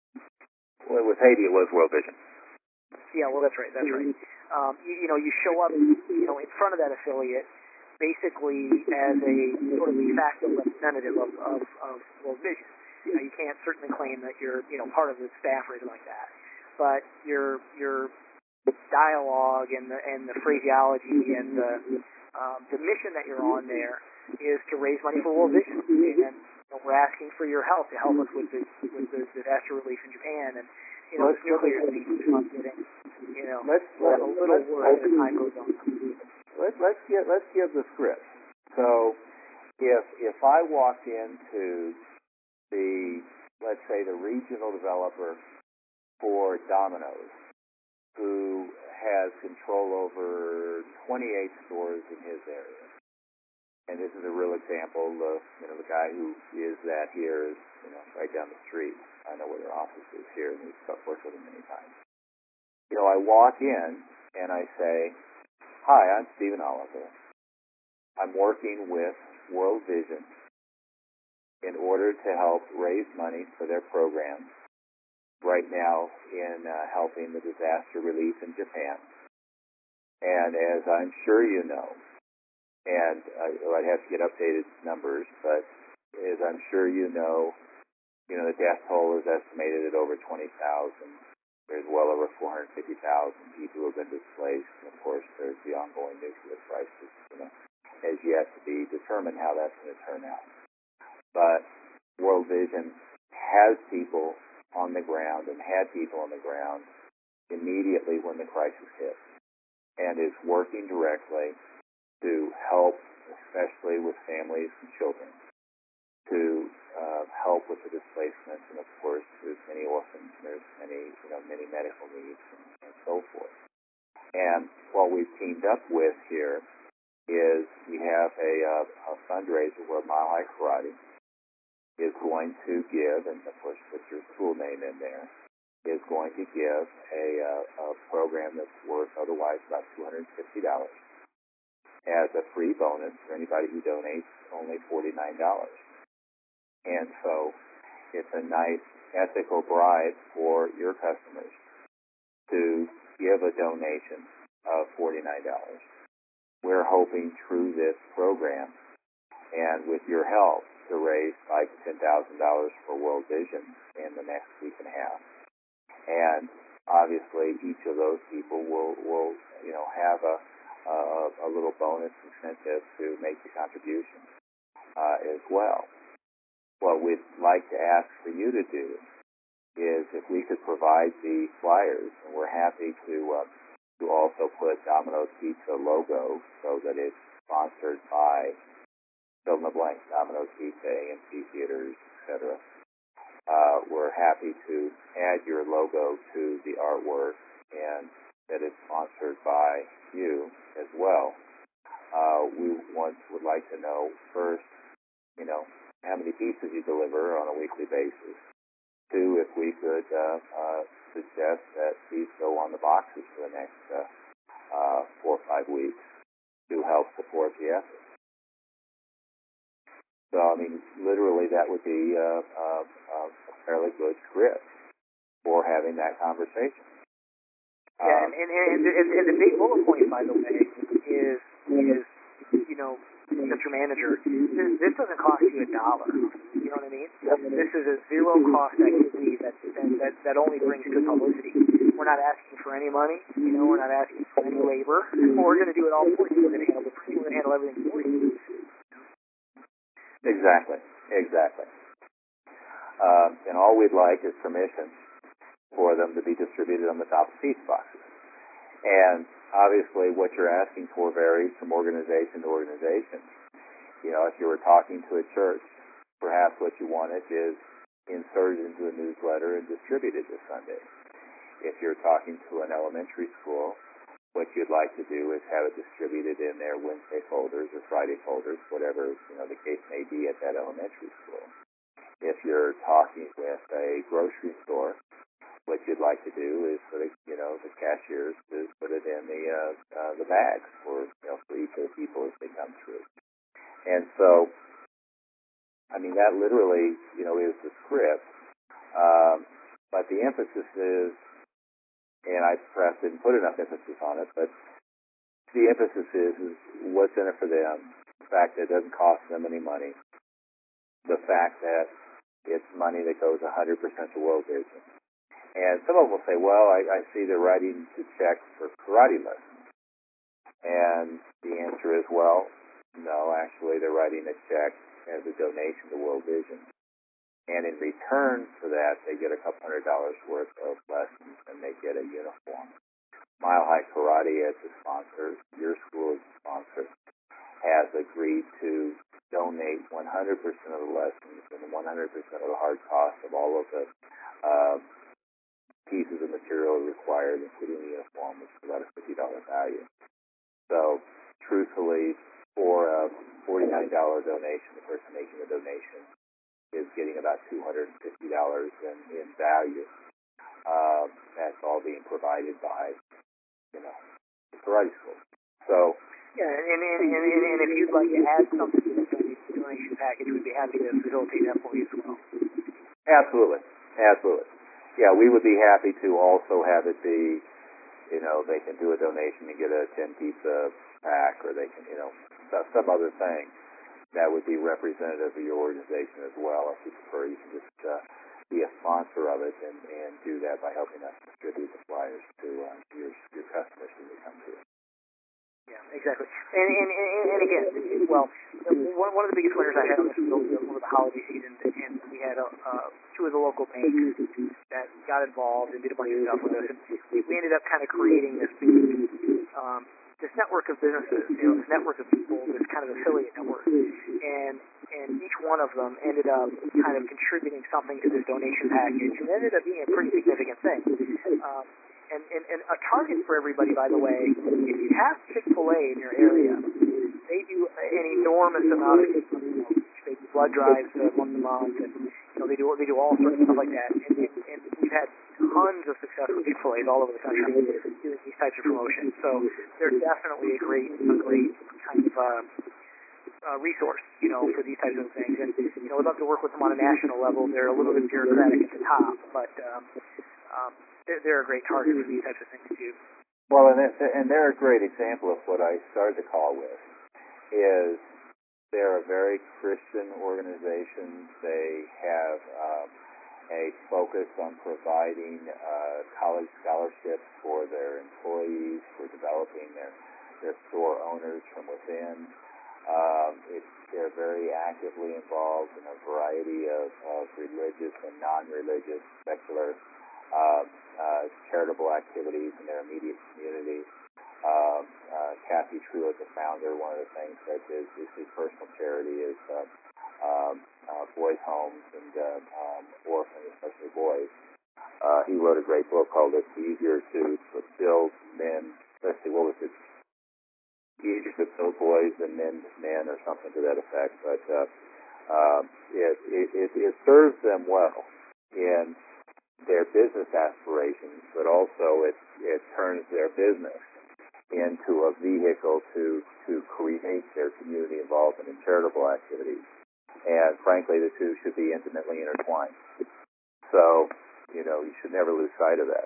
Well, with Haiti, it was World Vision.
Yeah, well, that's right, that's right. Um, you, you know, you show up, you know, in front of that affiliate, basically as a sort of de facto representative of, of, of World Vision. You know, you can't certainly claim that you're, you know, part of the staff or anything like that, but your your dialogue and the and the phraseology and the um, the mission that you're on there is to raise money for World Vision, and you know, we're asking for your help to help us with the with the disaster relief in Japan, and you know, this nuclear thing is not getting, you know,
let's,
a little worse as time goes on.
Let's let's give let's give the script. So if if I walked into the, let's say, the regional developer for Domino's, who has control over twenty-eight stores in his area, and this is a real example of, you know, the guy who is that here is, you know, right down the street. I know where their office is here, and we've worked with him many times. You know, I walk in and I say, "Hi, I'm Stephen Oliver. I'm working with World Vision in order to help raise money for their program right now in uh, helping the disaster relief in Japan. And as I'm sure you know, and uh, I'd have to get updated numbers, but as I'm sure you know, you know, the death toll is estimated at over twenty thousand. There's well over four hundred fifty thousand people who have been displaced. And of course, there's the ongoing nuclear crisis, you know, has yet to be determined how that's going to turn out. But World Vision has people on the ground and had people on the ground immediately when the crisis hit, and is working directly to help, especially with families and children, to uh, help with the displacement, and of course there's many orphans, there's many, you know, many medical needs, and, and so forth. And what we've teamed up with here is we have a, uh, a fundraiser where Mile High Karate is going to give, and of course put your school name in there, is going to give a, uh, a program that's worth otherwise about two hundred fifty dollars as a free bonus for anybody who donates only forty-nine dollars. And so it's a nice ethical bribe for your customers to give a donation of forty-nine dollars. We're hoping through this program and with your help to raise five to ten thousand dollars for World Vision in the next week and a half. And obviously each of those people will, will you know, have a, a, a little bonus incentive to make the contribution uh, as well. What we'd like to ask for you to do is if we could provide the flyers, and we're happy to uh, to also put Domino's Pizza logo so that it's sponsored by fill in the blank, Domino's Pizza, A M C Theaters, et cetera. Uh, we're happy to add your logo to the artwork and that it's sponsored by you as well. Uh, we want, would like to know first, you know, how many pizzas you deliver on a weekly basis. Two, if we could uh, uh, suggest that these go on the boxes for the next uh, uh, four or five weeks to help support the effort. So, I mean, literally that would be uh, uh, uh, a fairly good script for having that conversation.
Yeah, and, and, and, and, and the big bullet point, by the way, is, is you know, Mister Manager, this, this doesn't cost you a dollar. You know what I mean?
Yep.
This is a zero-cost activity that, that, that only brings good publicity. We're not asking for any money. You know, we're not asking for any labor. We're going to do it all for you. We're going to handle the printing. We're going to handle everything for you.
Exactly. Exactly. Um, and all we'd like is permission for them to be distributed on the top of pizza boxes. And obviously what you're asking for varies from organization to organization. You know, if you were talking to a church, perhaps what you wanted is inserted into a newsletter and distributed this Sunday. If you're talking to an elementary school, what you'd like to do is have it distributed in their Wednesday folders or Friday folders, whatever, you know, the case may be at that elementary school. If you're talking with a grocery store, what you'd like to do is for the, you know, the cashiers to put it in the uh, uh, the bags for, you know, for each of the people as they come through. And so, I mean, that literally, you know, is the script. Um, but the emphasis is, and I perhaps didn't put enough emphasis on it, but the emphasis is, is what's in it for them, the fact that it doesn't cost them any money, the fact that it's money that goes one hundred percent to World Vision. And some of them will say, well, I, I see they're writing to check for karate lessons. And the answer is, well, no, actually they're writing a check as a donation to World Vision. And in return for that, they get a couple hundred dollars worth of lessons and they get a uniform. Mile High Karate as a sponsor, your school is a sponsor. has agreed to donate one hundred percent of the lessons and one hundred percent of the hard costs of all of the uh, pieces of material required, including the uniform, which is about a fifty dollars value. So, truthfully, for a forty-nine dollars donation, the person making the donation is getting about two hundred fifty dollars in, in value. Uh, that's all being provided by, you know, the karate school. So,
yeah, and, and, and, and, and if you'd like to add something to the donation package, we'd be happy to facilitate that for you as well.
Absolutely, absolutely. Yeah, we would be happy to also have it be, you know, they can do a donation and get a ten pizza pack, or they can, you know, some other thing that would be representative of your organization as well. If you prefer, you can just uh, be a sponsor of it and, and do that by helping us distribute the flyers to uh, your your customers when they come to you.
Yeah, exactly. And, and, and, and again, well, one, one of the biggest winners I had on this was over the holiday season, and we had uh, uh, two of the local banks that got involved and did a bunch of stuff with us. And we, we ended up kind of creating this um, this network of businesses, you know, this network of people, this kind of affiliate network. And and each one of them ended up kind of contributing something to this donation package, and it ended up being a pretty significant thing. Um, And, and, and a target for everybody, by the way, if you have Chick-fil-A in your area, they do an enormous amount of they do blood drives uh, once a month, and you know they do they do all sorts of stuff like that. And, and, and we've had tons of success with Chick-fil-A's all over the country doing these types of promotions. So they're definitely a great a great kind of uh, uh, resource, you know, for these types of things. And you know, we'd love to work with them on a national level. They're a little bit bureaucratic at the top, but um, um, They're, they're a great target for these types of things too.
Well, and, and they're a great example of what I started the call with, is they're a very Christian organization. They have um, a focus on providing uh, college scholarships for their employees, for developing their, their store owners from within. Um, it, they're very actively involved in a variety of, of religious and non-religious, secular Uh, uh, charitable activities in their immediate community. Uh, uh, Kathy Truitt, the founder, one of the things that is, is his personal charity is uh, um, uh, boys' homes and uh, um, orphans, especially boys. Uh, he wrote a great book called "It's Easier to Build Men." Let's see, what was it? Easier to build boys than men men, or something to that effect. But uh, uh, it, it, it, it serves them well in their business aspirations, but also it, it turns their business into a vehicle to, to create their community involvement in charitable activities. And frankly, the two should be intimately intertwined. So, you know, you should never lose sight of that.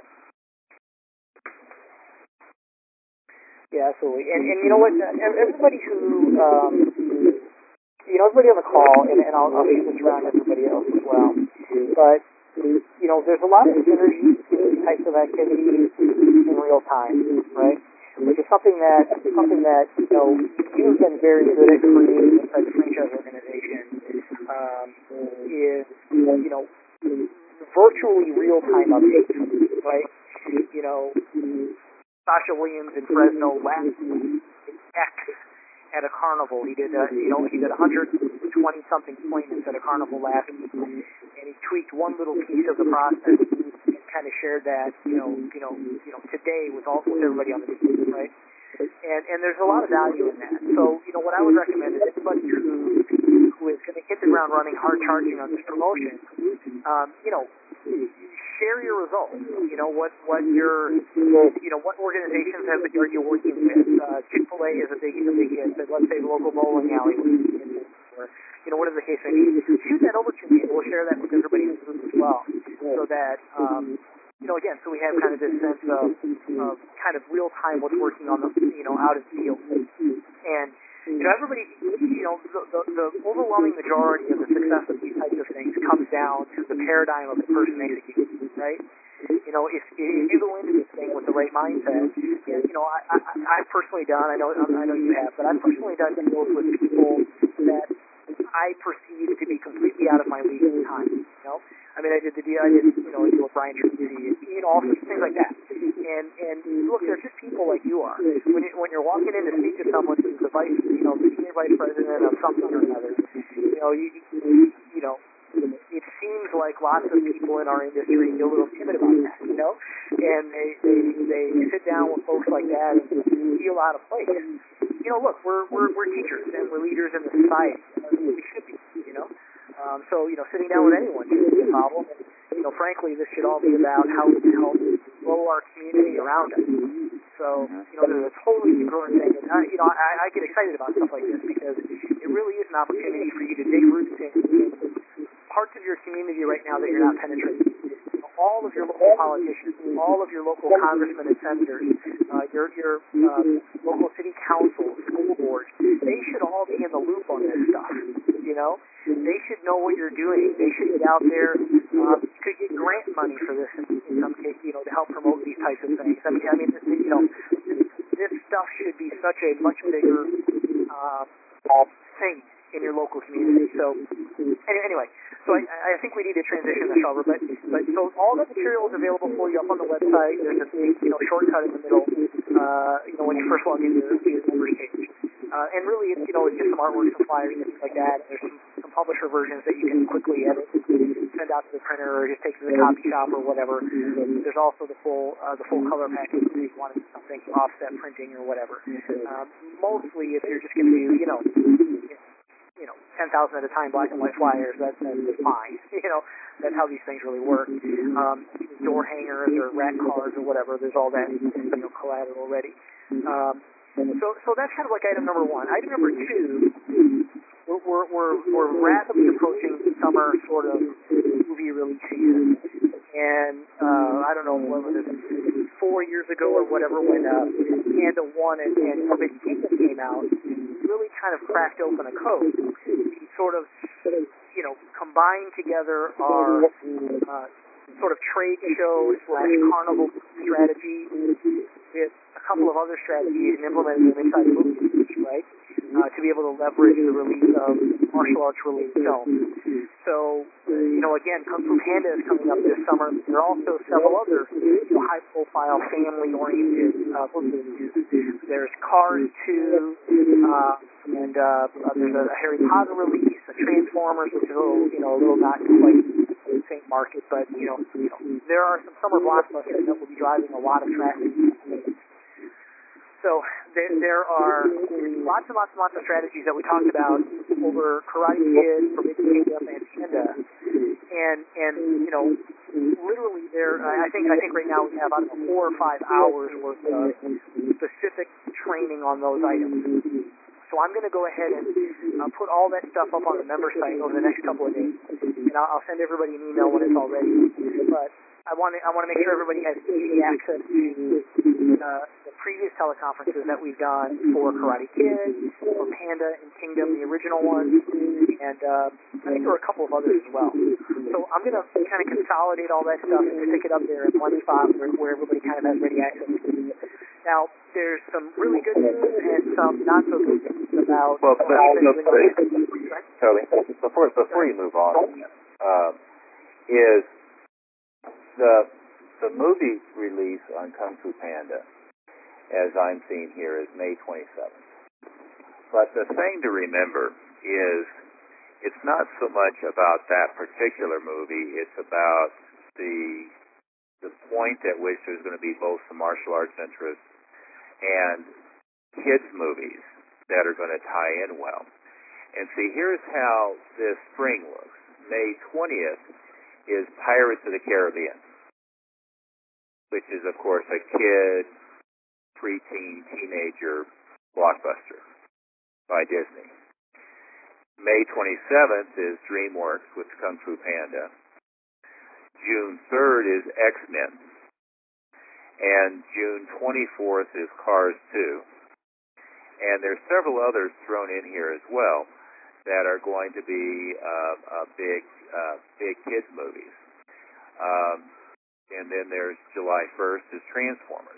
Yeah, absolutely. And, and you know what, everybody who, um, you know, everybody on the call, and, and I'll, I'll shoot this around to everybody else as well, but you know, there's a lot of synergy in these types of activities in real time, right? Which is something that something that you know you've been very good at creating inside the franchise organization. Um, is you know virtually real time updates, right? You know, Sasha Williams in Fresno last week X at a carnival. He did, a, you know, he did one hundred twenty something appointments at a carnival last week, and he tweaked one little piece of the process and kind of shared that, you know, you know, you know, today with all with everybody on the team, right? And and there's a lot of value in that. So, you know, what I would recommend is anybody who who is going to hit the ground running, hard charging on this promotion, um, you know, share your results. You know, what, what your, you know, what organizations have are you working with? Uh, Chick-fil-A is a big, a big hit, but let's say the local bowling alley, or, you know, whatever the case may be. Shoot that over to me, and we'll share that with everybody in the group as well, so that, um, you know, again, so we have kind of this sense of, of kind of real-time what's working on the, you know, out in the field. And, you know, everybody, you know, the, the, the overwhelming majority of the success of these types of things comes down to the paradigm of the person executing, right? You know, if, if you go into this thing with the right mindset, you know, I, I, I've personally done, I know, I know you have, but I've personally done deals with people that I perceive to be completely out of my league at the time. You know, I mean, I did the deal. I did, you know, I did with Brian Tracy, you know, all sorts of things like that. And and look, they're just people like you are. When you, when you're walking in to speak to someone who's the vice, you know, the senior vice president of something or another, you know, you you know, it seems like lots of people in our industry get a little timid about that, you know, and they they they sit down with folks like that and feel out of place. You know, look, we're we're we're teachers and we're leaders in the society. We should be, you know. Um, so, you know, sitting down with anyone shouldn't be a problem. And, you know, frankly, this should all be about how we can help grow our community around us. So, you know, there's a totally congruent thing. And, I, you know, I, I get excited about stuff like this because it really is an opportunity for you to dig roots in, in parts of your community right now that you're not penetrating. You know, all of your local politicians, all of your local congressmen and senators, uh, your, your uh, local city councils, school boards, they should all be in the loop on this stuff, you know? They should know what you're doing. They should get out there. Uh, you could get grant money for this in, in some case, you know, to help promote these types of things. I mean, I mean, you know, this, this stuff should be such a much bigger uh, thing in your local community. So, anyway, so I, I think we need to transition this over. But, but so all the material is available for you up on the website. There's a big, you know, shortcut in the middle. Uh, you know, when you first log into the members page. Uh, and really, it's, you know, it's just some artwork, some flyers, and things like that. There's some, some publisher versions that you can quickly edit, send out to the printer, or just take to the copy shop or whatever. There's also the full uh, the full color package if you wanted something offset printing or whatever. Um, mostly, if you're just going to do, you know, you know, ten thousand at a time black and white flyers, that's, that's fine. You know, that's how these things really work. Um, door hangers or rack cards or whatever, there's all that, you know, collateral ready. Um, So, so that's kind of like item number one. Item number two, we're, we're, we're, we're rapidly approaching summer sort of movie release season. And uh, I don't know, what was it, four years ago or whatever, when uh, Panda one and, and Forbidden Kingdom came out, really kind of cracked open a code. He sort of, you know, combined together our uh, sort of trade show slash carnival strategy with a couple of other strategies and implemented them inside the movie, right? Uh, to be able to leverage the release of martial arts related films. So, uh, you know, again, Kung Fu Panda is coming up this summer. There are also several other, you know, high profile, family oriented uh, movies. There's Cars two, uh, and uh, there's a Harry Potter release, a Transformers, which is a little, you know, a little not quite the same market, but, you know, you know, there are some summer blockbusters that will be driving a lot of traffic. So there, there are lots and lots and lots of strategies that we talked about over Karate Kid, Forbidden Kingdom, and Panda. And, and you know, literally there, I think I think right now we have, I don't know, four or five hours worth of specific training on those items. So I'm going to go ahead and uh, put all that stuff up on the member site over the next couple of days. And I'll, I'll send everybody an email when it's all ready. But I want to I want to make sure everybody has easy access to uh, the previous teleconferences that we've done for Karate Kid, for Panda and Kingdom, the original ones, and uh, I think there were a couple of others as well. So I'm going to kind of consolidate all that stuff and stick it up there in one spot where, where everybody kind of has ready access to it. Now, there's some really good news and some not so good news about...
Well, but, but, Toby, before, before you move on, uh, is the the movie release on Kung Fu Panda, as I'm seeing here, is May twenty-seventh. But the thing to remember is it's not so much about that particular movie, it's about the the point at which there's going to be both some martial arts interest and kids' movies that are going to tie in well. And see, here's how this spring looks. May twentieth is Pirates of the Caribbean, which is, of course, a kid, preteen, teenager blockbuster by Disney. May twenty-seventh is DreamWorks with Kung Fu Panda. June third is X-Men. And June twenty-fourth is Cars two. And there's several others thrown in here as well that are going to be uh, uh, big, uh, big kids movies. Um, and then there's July first is Transformers.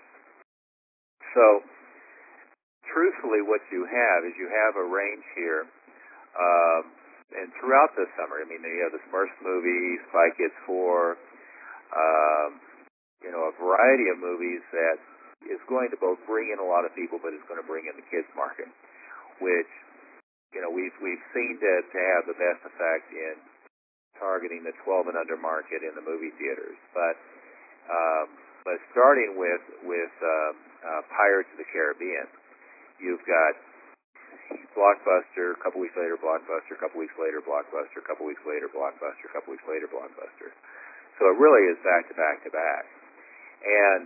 So, truthfully, what you have is you have a range here. Um, and throughout the summer, I mean, you have the Smurfs movie, Spy Kids four, um, you know, a variety of movies that is going to both bring in a lot of people, but it's going to bring in the kids market, which, you know, we've we've seen to, to have the best effect in targeting the twelve and under market in the movie theaters. But um, but starting with with um, uh, Pirates of the Caribbean, you've got Blockbuster, a couple weeks later Blockbuster, a couple weeks later Blockbuster, a couple weeks later Blockbuster, a couple weeks later Blockbuster. So it really is back to back to back. And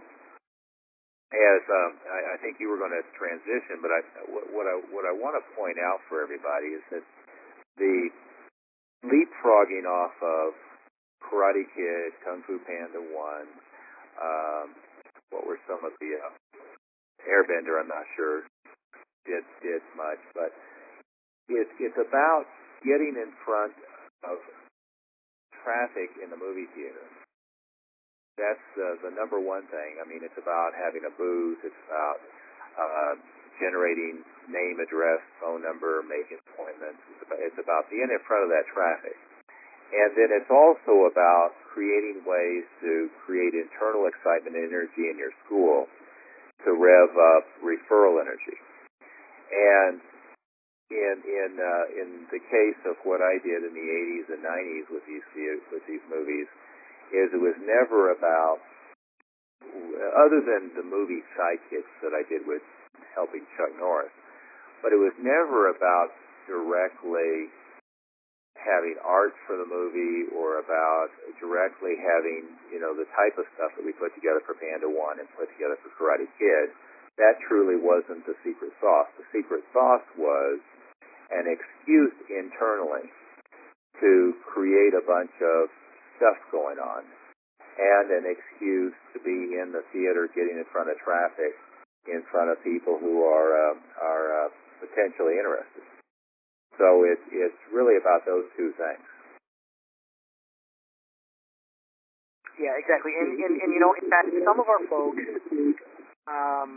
as um, I, I think you were going to transition, but I, what I what I want to point out for everybody is that the leapfrogging off of Karate Kid, Kung Fu Panda one, um, what were some of the uh, Airbender? I'm not sure did did much, but it's it's about getting in front of traffic in the movie theater. That's uh, the number one thing. I mean, it's about having a booth. It's about uh, generating name, address, phone number, making appointments. It's about, it's about being in front of that traffic. And then it's also about creating ways to create internal excitement and energy in your school to rev up referral energy. And in in uh, in the case of what I did in the eighties and nineties with these with these movies, is it was never about, other than the movie Sidekicks that I did with helping Chuck Norris, but it was never about directly having art for the movie or about directly having, you know, the type of stuff that we put together for Panda one and put together for Karate Kid. That truly wasn't the secret sauce. The secret sauce was an excuse internally to create a bunch of stuff going on, and an excuse to be in the theater getting in front of traffic, in front of people who are uh, are uh, potentially interested. So it, it's really about those two things.
Yeah, exactly. And, and, and you know, in fact, some of our folks, um,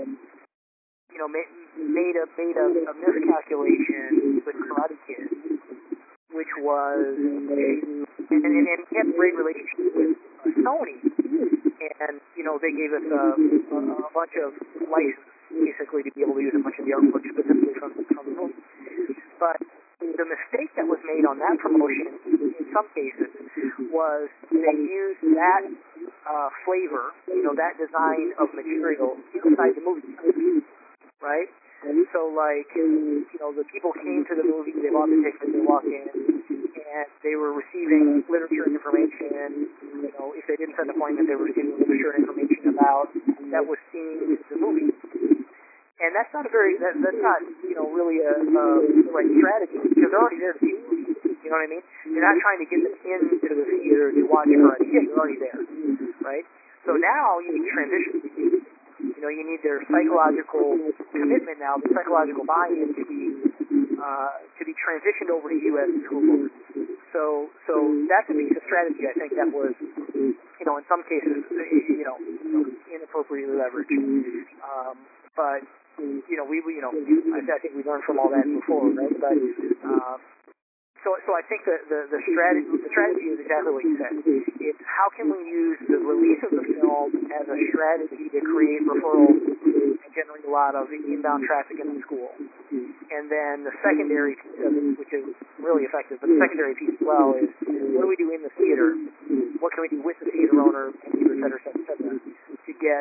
you know, made, made a made a, a miscalculation with Karate Kid, which was, and, and, and we had a great relationship with uh, Sony, and, you know, they gave us a, a, a bunch of license, basically, to be able to use a bunch of the artwork specifically from, from the movie. But the mistake that was made on that promotion, in some cases, was they used that uh, flavor, you know, that design of material inside the movie, right? So, like, you know, the people came to the movie, they bought the ticket, they walked in, and they were receiving literature and information. You know, if they didn't set an appointment, they were receiving literature and information about that was seen in the movie. And that's not a very, that, that's not, you know, really a, a the right strategy, because they're already there to see the movie. You know what I mean? You're not trying to get them into the theater to watch Karate Kid. They're already there, right? So now you need to transition. You know, you need their psychological commitment now, the psychological buy-in to be uh, to be transitioned over to you as a school board. So, so that's a piece of strategy I think that was, you know, in some cases, you know, inappropriately leveraged. Um, but you know, we, we you know, I, I think we learned from all that before, right? But um, so, so I think that the the strategy the strategy is exactly what you said. It's how can we use the release of the film as a strategy to create referrals and generate a lot of inbound traffic in the school. And then the secondary piece of it, which is really effective, but the secondary piece as well is what do we do in the theater? What can we do with the theater owner, et cetera, et cetera, et cetera, to get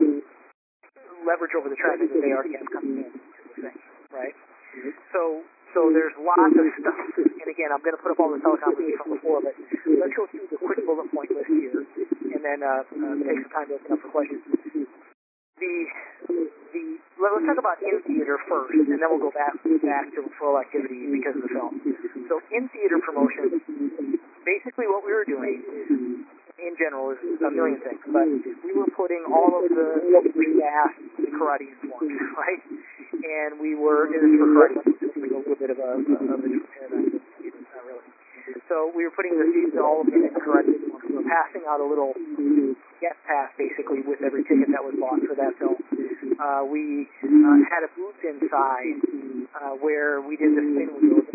leverage over the traffic that they already have coming in to the thing, right? So, so there's lots of stuff. And again, I'm going to put up all the telecom reviews from before, but let's go through the quick bullet point list here, and then uh, uh, take some time to open up for questions. The the let's talk about in theater first, and then we'll go back back to referral activity because of the film. So in theater promotion, basically what we were doing in general is a million things, but we were putting all of the staff in karate uniforms, right? And we were, this is for karate, a little bit of a, of a paradigm, not really. So we were putting the, all of them in karate uniforms. We were passing out a little guest pass, basically, with every ticket that was bought for that film. Uh, we uh, had a booth inside uh, where we did the spin wheel.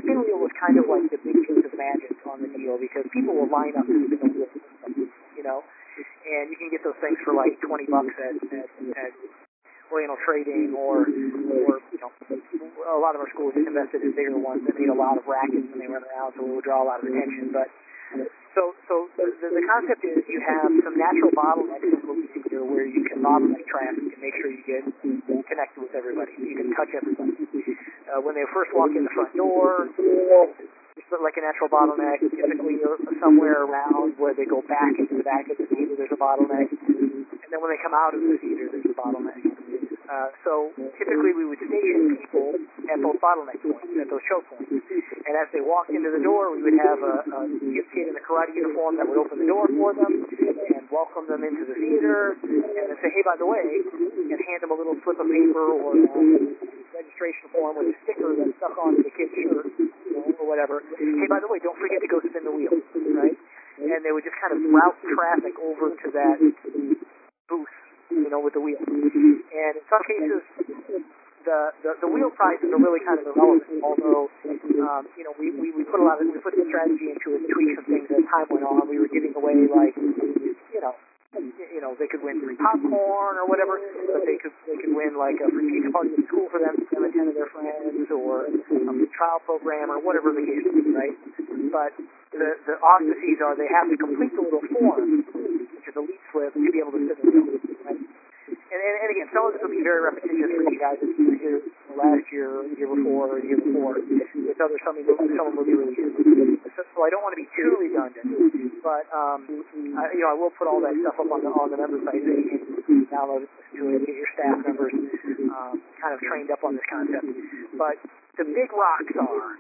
spin wheel was kind of like the big piece of magic on the deal because people will line up to spin the wheel, you know, and you can get those things for like twenty bucks at, at, at Oriental Trading or, or, you know, a lot of our schools just invested in bigger ones that made a lot of rackets when they run around, so it would draw a lot of attention. But so, so the, the concept is you have some natural bottlenecks in movie theater where you can bottleneck traffic and make sure you get connected with everybody. You can touch everybody. Uh, when they first walk in the front door, it's like a natural bottleneck. Typically, somewhere around where they go back into the back of the theater, there's a bottleneck. And then when they come out of the theater, there's a bottleneck. Uh, so typically we would station people at those bottleneck points, at those choke points. And as they walked into the door, we would have a, a kid in a karate uniform that would open the door for them and welcome them into the theater and then say, hey, by the way, and hand them a little slip of paper or a registration form with a sticker that's stuck onto the kid's shirt, you know, or whatever. Hey, by the way, don't forget to go spin the wheel, right? And they would just kind of route traffic over to that booth, you know, with the wheel. And in some cases, the, the, the wheel prizes are really kind of irrelevant, although, um, you know, we, we, we put a lot of, we put some strategy into it, tweaked some things as time went on. We were giving away, like, you know, you know, they could win free popcorn or whatever, but they could they could win like a free pizza party at school for them, them and ten of their friends, or a free trial program, or whatever the case is, right? But the the auspices are they have to complete the little form, which is a lead slip, to be able to sit in the wheel, right? And, and, and again, some of this will be very repetitious for you guys if you were here last year, or the year before, or the year before. With other some some will be released. So, so I don't want to be too redundant, but um, I, you know, I will put all that stuff up on the on the member site so you can download it to it, get your staff members um, kind of trained up on this concept. But the big rocks are,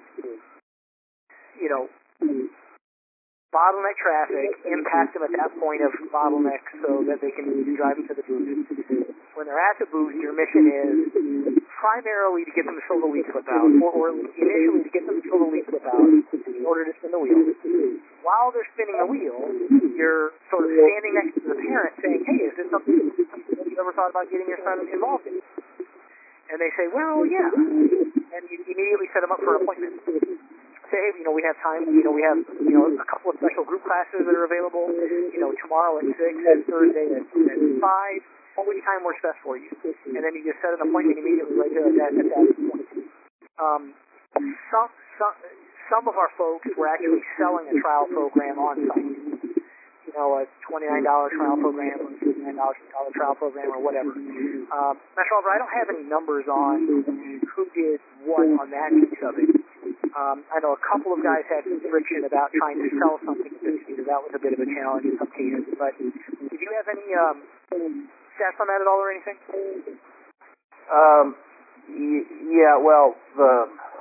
you know, bottleneck traffic, impact them at that point of bottleneck so that they can drive into the booth. When they're at the booth, your mission is primarily to get them to fill the lead slip out, or, or initially to get them to fill the lead slip out in order to spin the wheel. While they're spinning the wheel, you're sort of standing next to the parent saying, hey, is this something that you've ever thought about getting your son involved in? And they say, well, yeah. And you immediately set them up for an appointment. Say, hey, you know, we have time, you know, we have, you know, a couple of special group classes that are available, you know, tomorrow at six and Thursday at, at five. Which time works best for you? And then you just set an appointment immediately right there at that, at that point. Um, some, some, some of our folks were actually selling a trial program on site. You know, a twenty-nine dollars trial program or a fifty-nine dollars trial program or whatever. Um, Master Oliver, I don't have any numbers on who did what on that piece of it. Um, I know a couple of guys had some friction about trying to sell something to the That was a bit of a challenge in some cases. But did you have any um, stats on that at all or anything?
Um, y- yeah, well, the,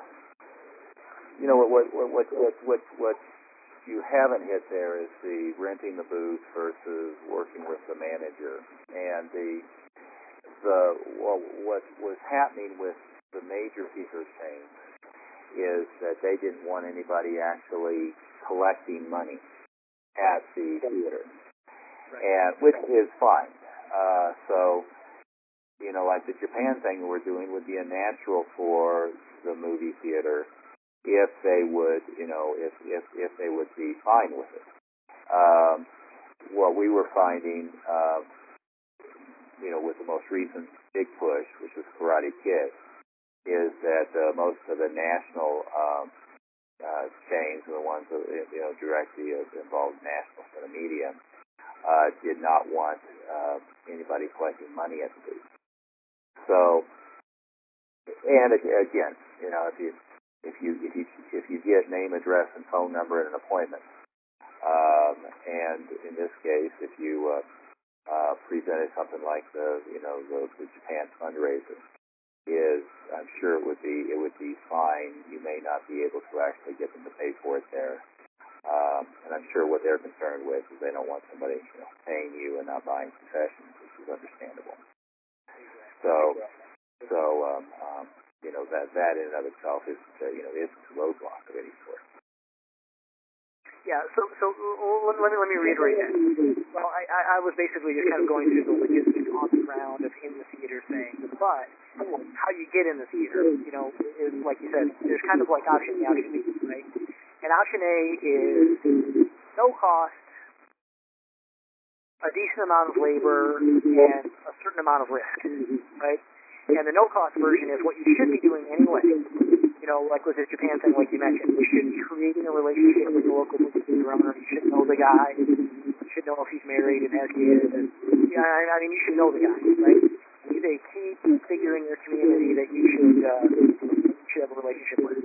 you know, what, what, what, what, what, what you haven't hit there is the renting the booth versus working with the manager. And the, the, well, what was happening with the major theater chains is that they didn't want anybody actually collecting money at the theater, right. And which is fine. Uh, so, you know, like the Japan thing we're doing would be a natural for the movie theater if they would, you know, if if, if they would be fine with it. Um, what we were finding, uh, you know, with the most recent big push, which was Karate Kid, is that uh, most of the national um, uh, chains, the ones that, you know, directly involved national kind of media, uh, did not want uh, anybody collecting money at the booth. So, and again, you know, if you if you if you if you get name, address, and phone number and an appointment, um, and in this case, if you uh, uh, presented something like the you know the, the Japan fundraiser, is I'm sure it would be it would be fine. You may not be able to actually get them to pay for it there, um, and I'm sure what they're concerned with is they don't want somebody you know paying you and not buying concessions, which is understandable. So, so um, um, you know that that in and of itself is uh, you know isn't a roadblock of any sort.
Yeah, so so uh, let, let me let me reiterate that. Well, I, I, I was basically just kind of going through the logistics on the ground of in the theater thing, but how you get in the theater, you know, is like you said, there's kind of like option A, option B, right? And option A is no cost, a decent amount of labor, and a certain amount of risk, right? And the no-cost version is what you should be doing anyway. You know, like with this Japan thing, like you mentioned, you should be creating a relationship with the local theater owner. You should know the guy. You should know if he's married and has kids. And, yeah, I mean, you should know the guy, right? He's a key figure in your community that you should uh, you should have a relationship with.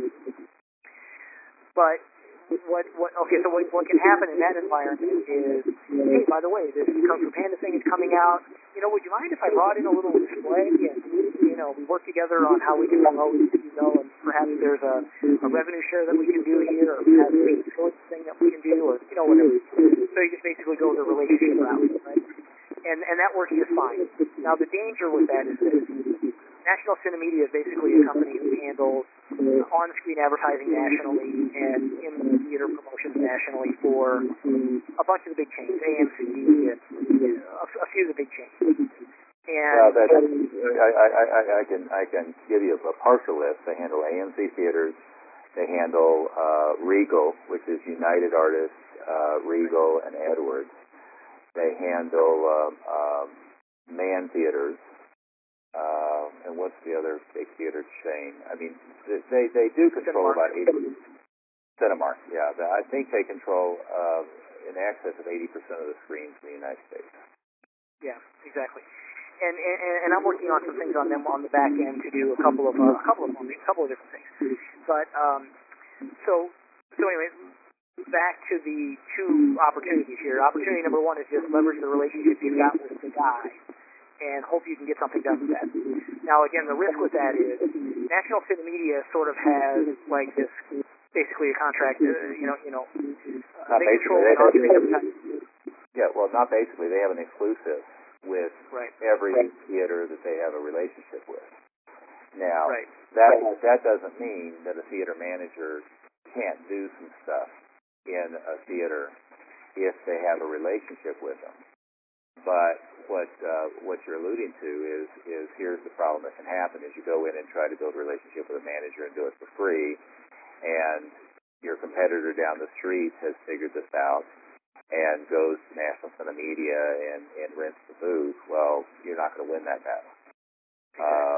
But what what okay, so what, what can happen in that environment is, hey, by the way, this Kung Fu Panda thing is coming out. You know, would you mind if I brought in a little display and, you know, we work together on how we can promote, you know, and perhaps there's a, a revenue share that we can do here, or perhaps there's a facility thing that we can do, or, you know, whatever. So you just basically go the relationship route, right? And, and that works just fine. Now, the danger with that is this. National Cinemedia is basically a company who handles on-screen advertising nationally and in-theater promotions nationally for a bunch of the big chains, A M C, and a, a few of the big chains. And
well, that, I, I, I, I can I can give you a partial list. They handle A M C theaters. They handle uh, Regal, which is United Artists, uh, Regal, and Edwards. They handle um, um, Man Theaters. Uh, and what's the other big theater chain? I mean, they they do control
Cinemark.
about eighty. Cinemark, yeah. I think they control uh, in excess of eighty percent of the screens in the United States.
Yeah, exactly. And, and and I'm working on some things on them on the back end to do a couple of uh, a couple of a couple of different things. But um, so so anyway, back to the two opportunities here. Opportunity number one is just leverage the relationship you've got with the guy, and hope you can get something done with that. Now, again, the risk with that is National Cinemedia sort of has like this, basically a contract. Uh, you know, you know, uh, they control
they,
the
they,
advertising.
Yeah, well, not basically. They have an exclusive with
right.
every theater that they have a relationship with. Now,
right.
that that doesn't mean that a theater manager can't do some stuff in a theater if they have a relationship with them. But what uh, what you're alluding to is is here's the problem that can happen: is you go in and try to build a relationship with a manager and do it for free, and your competitor down the street has figured this out and goes to National Cinemedia and, and rents the booth. Well, you're not going to win that battle. Um,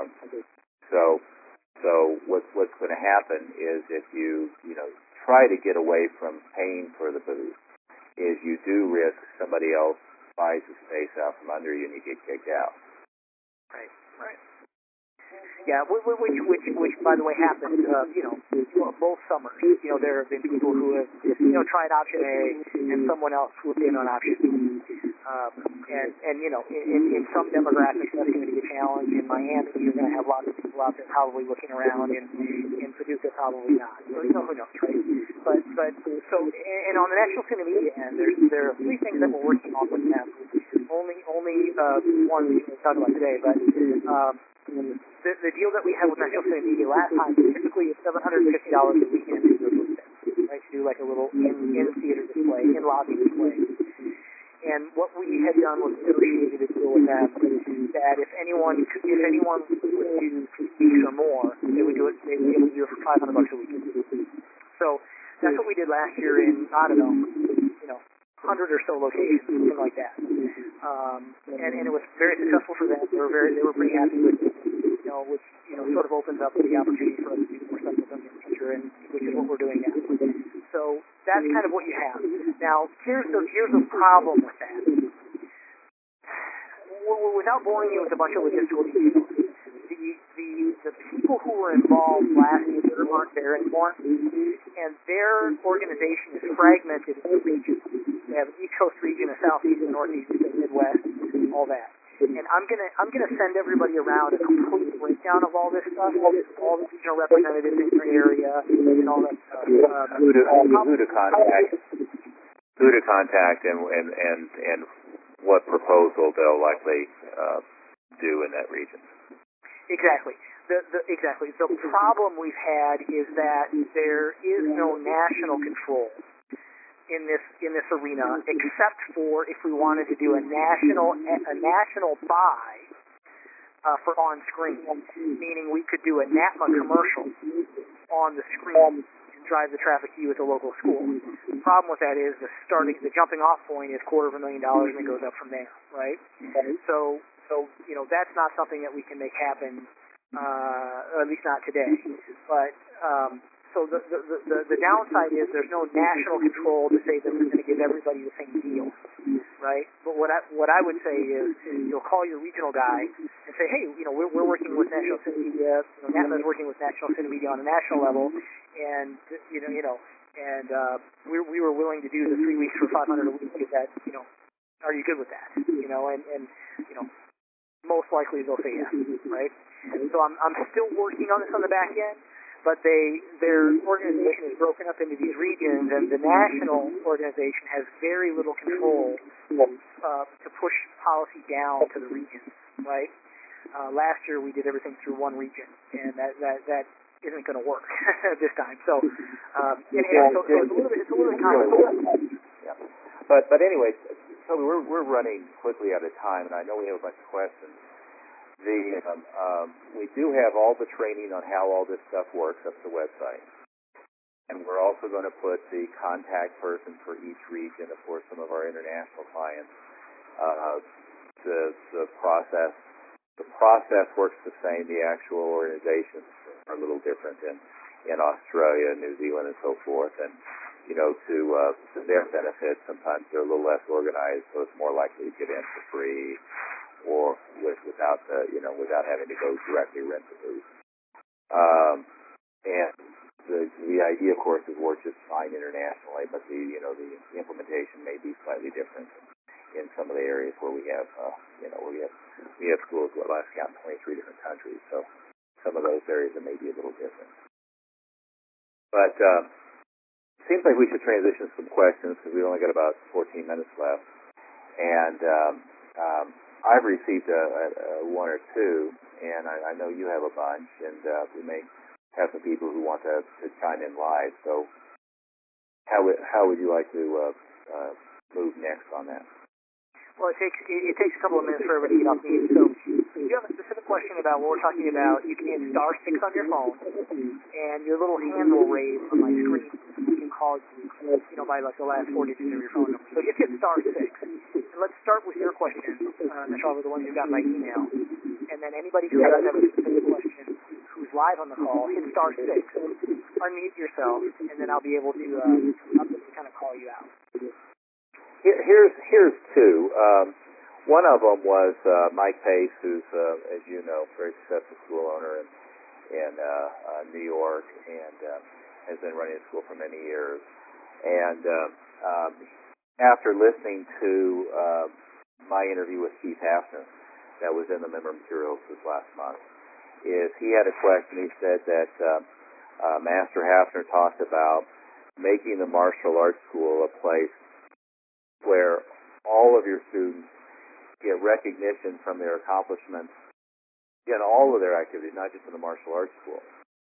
so so what, what's going to happen is if you you know try to get away from paying for the booth, is you do risk somebody else buys the space out from under you and you get kicked out.
Right, right. Yeah, which, which, which, which by the way, happened, uh, you know, both summers. You know, there have been people who have, you know, tried option A and someone else swooped in on option B. Um, and, and, you know, in, in some demographics, that's going to be a challenge. In Miami, you're going to have lots of people out there probably looking around. In, in Paducah, probably not. So, you know, who knows, right? But, but, so, and on the National Cinemedia end, there's, there are three things that we're working on with them. Only, only, uh, one we can talk about today, but, um, The, the deal that we had with National Cinemedia last time, typically it's seven hundred fifty dollars a weekend to do a booth there, right? To do like a little in, in theater display, in lobby display. And what we had done was negotiated a deal with them that if anyone if anyone would do three weeks or more, they would do it. They would be able to do it for five hundred bucks a week. So that's what we did last year in I don't know, you know, hundred or so locations, something like that. Um, and, and it was very successful for them. They were very, they were pretty happy with it, you know, which, you know, sort of opens up the opportunity for us to do more stuff with them in the future, and which is what we're doing now. So that's kind of what you have. Now, here's the, here's the problem with that. Without boring you with a bunch of logistical details, the, the, the people who were involved last year aren't there anymore, and their organization is fragmented into regions. They have an East Coast region, a Southeast, a Northeast, a Midwest, all that. And I'm gonna I'm gonna send everybody around a complete breakdown of all this stuff, all, this, all the regional representatives in your area, and all that stuff. Um,
who to who to contact, who to contact, and and and, and what proposal they'll likely uh, do in that region.
Exactly. The, the, exactly. The problem we've had is that there is no national control. in this in this arena, except for if we wanted to do a national a national buy uh, for on screen, meaning we could do a NAPMA commercial on the screen and drive the traffic to you at the local school. The problem with that is the starting the jumping off point is quarter of a million dollars and it goes up from there, right? So so you know that's not something that we can make happen. Uh, or at least not today. But um, so the, the, the, the downside is there's no national control to say that we're going to give everybody the same deal, right? But what I what I would say is you'll call your regional guy and say, hey, you know, we're, we're working with National Cinemedia. You know, NAPMA is working with National Cinemedia on a national level, and you know, you know, and uh, we we were willing to do the three weeks for five hundred a week. Is that, you know, are you good with that? You know, and and you know, most likely they'll say yes, right? So I'm I'm still working on this on the back end, but they their organization is broken up into these regions, and the national organization has very little control uh, to push policy down to the regions, right? Uh, last year we did everything through one region, and that that that isn't going to work this time. So, um, and, and so, so it's a little bit it's a little bit complicated.
Yeah. But but anyway, so we're we're running quickly out of time, and I know we have a bunch of questions. The um, um, we do have all the training on how all this stuff works up the website, and we're also going to put the contact person for each region. Of course, some of our international clients. Uh, the the process the process works the same. The actual organizations are a little different in in Australia, New Zealand, and so forth. And you know, to uh, to their benefit, sometimes they're a little less organized, so it's more likely to get in for free, or with, without the, you know, without having to go directly rent the booth. Um, and the the idea, of course, is work just fine internationally, but the you know the, the implementation may be slightly different in some of the areas where we have uh, you know where we have we have schools what last count twenty-three different countries. So some of those areas it may be a little different. But uh, seems like we should transition to some questions because we've only got about fourteen minutes left, and um, um, I've received a, a, a one or two, and I, I know you have a bunch, and uh, we may have some people who want to, to chime in live. So how would, how would you like to uh, uh, move next on that?
Well, it takes it, it takes a couple of minutes for everybody to get off mute. So if you have a specific question about what we're talking about, you can hit star six on your phone, and your little hand will raise on my screen. You can call, you know, by like the last four digits of your phone number. So just hit star six. And let's start with your question, uh, Michelle, the ones you got by email. And then anybody who does have a specific question who's live on the call, hit star six, unmute yourself, and then I'll be able to uh, kind of call you out.
Here, here's here's two. Um, one of them was uh, Mike Pace, who's, uh, as you know, a very successful school owner in, in uh, uh, New York, and uh, has been running a school for many years. And uh, um, after listening to uh, my interview with Keith Hafner, that was in the member materials this last month, is he had a question. He said that uh, uh, Master Hafner talked about making the martial arts school a place where all of your students get recognition from their accomplishments in all of their activities, not just in the martial arts school.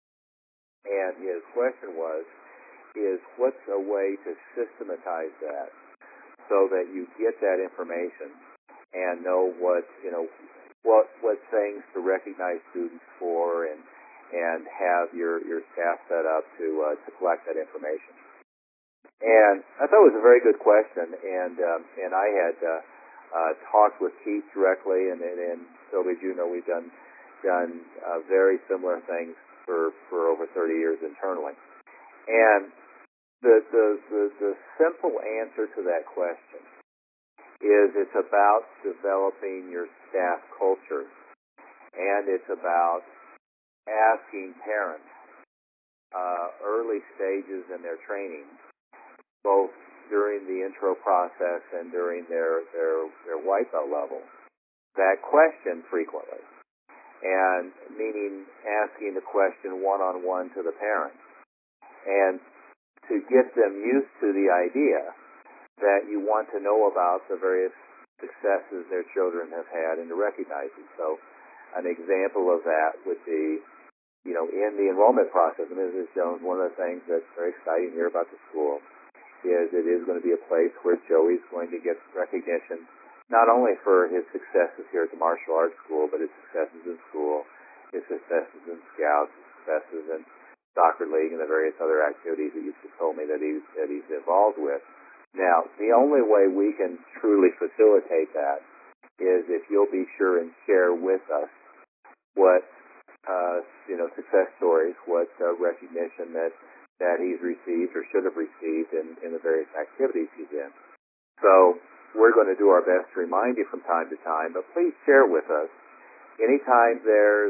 And his question was, is what's a way to systematize that so that you get that information and know what, you know, what what things to recognize students for, and and have your, your staff set up to uh, to collect that information. And I thought it was a very good question, and um, and I had uh, uh, talked with Keith directly, and and, and so as you know, we've done done uh, very similar things for, for over thirty years internally. And the, the the the simple answer to that question is it's about developing your staff culture, and it's about asking parents uh, early stages in their training, both during the intro process and during their, their, their white belt level, that question frequently. And meaning asking the question one-on-one to the parents. And to get them used to the idea that you want to know about the various successes their children have had and to recognize them. So an example of that would be, you know, in the enrollment process, and Missus Jones, one of the things that's very exciting here about the school is it is going to be a place where Joey's going to get recognition, not only for his successes here at the martial arts school, but his successes in school, his successes in Scouts, his successes in soccer league, and the various other activities that you've told me that he's, that he's involved with. Now, the only way we can truly facilitate that is if you'll be sure and share with us what, uh, you know, success stories, what uh, recognition that that he's received or should have received in, in the various activities he's in. So we're going to do our best to remind you from time to time, but please share with us. Anytime there's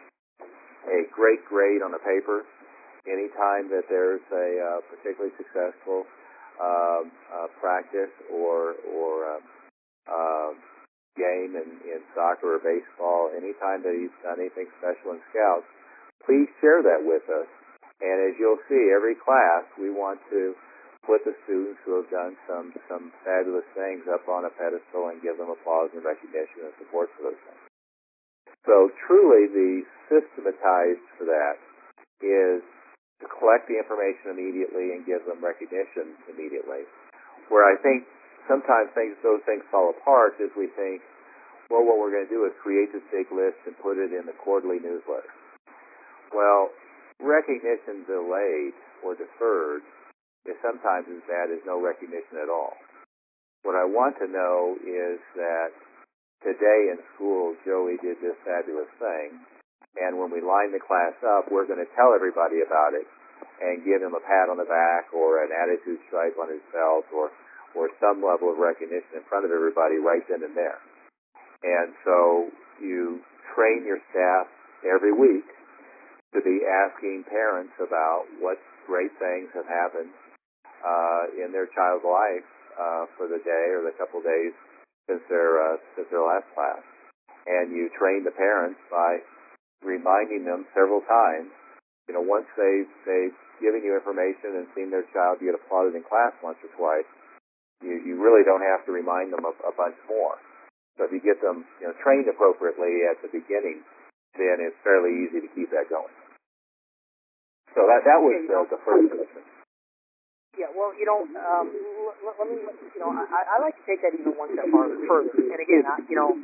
a great grade on a paper, anytime that there's a uh, particularly successful um, uh, practice or, or uh, uh, game in, in soccer or baseball, anytime that he's done anything special in Scouts, please share that with us. And as you'll see, every class, we want to put the students who have done some, some fabulous things up on a pedestal and give them applause and recognition and support for those things. So truly, the systematized for that is to collect the information immediately and give them recognition immediately. Where I think sometimes things, those things fall apart is we think, well, what we're going to do is create this big list and put it in the quarterly newsletter. Well, recognition delayed or deferred is sometimes as bad as no recognition at all. What I want to know is that today in school, Joey did this fabulous thing, and when we line the class up, we're going to tell everybody about it and give him a pat on the back or an attitude stripe on his belt or, or some level of recognition in front of everybody right then and there. And so you train your staff every week to be asking parents about what great things have happened uh, in their child's life uh, for the day or the couple days since their uh, since their last class. And you train the parents by reminding them several times. You know, once they've they've given you information and seen their child get applauded in class once or twice, you you really don't have to remind them a, a bunch more. So if you get them, you know, trained appropriately at the beginning, then it's fairly easy to keep that going. So that that was uh, the first question.
Yeah, well, you know, um, let, let me, you know, I, I like to take that even one step farther, further. And again, I, you know,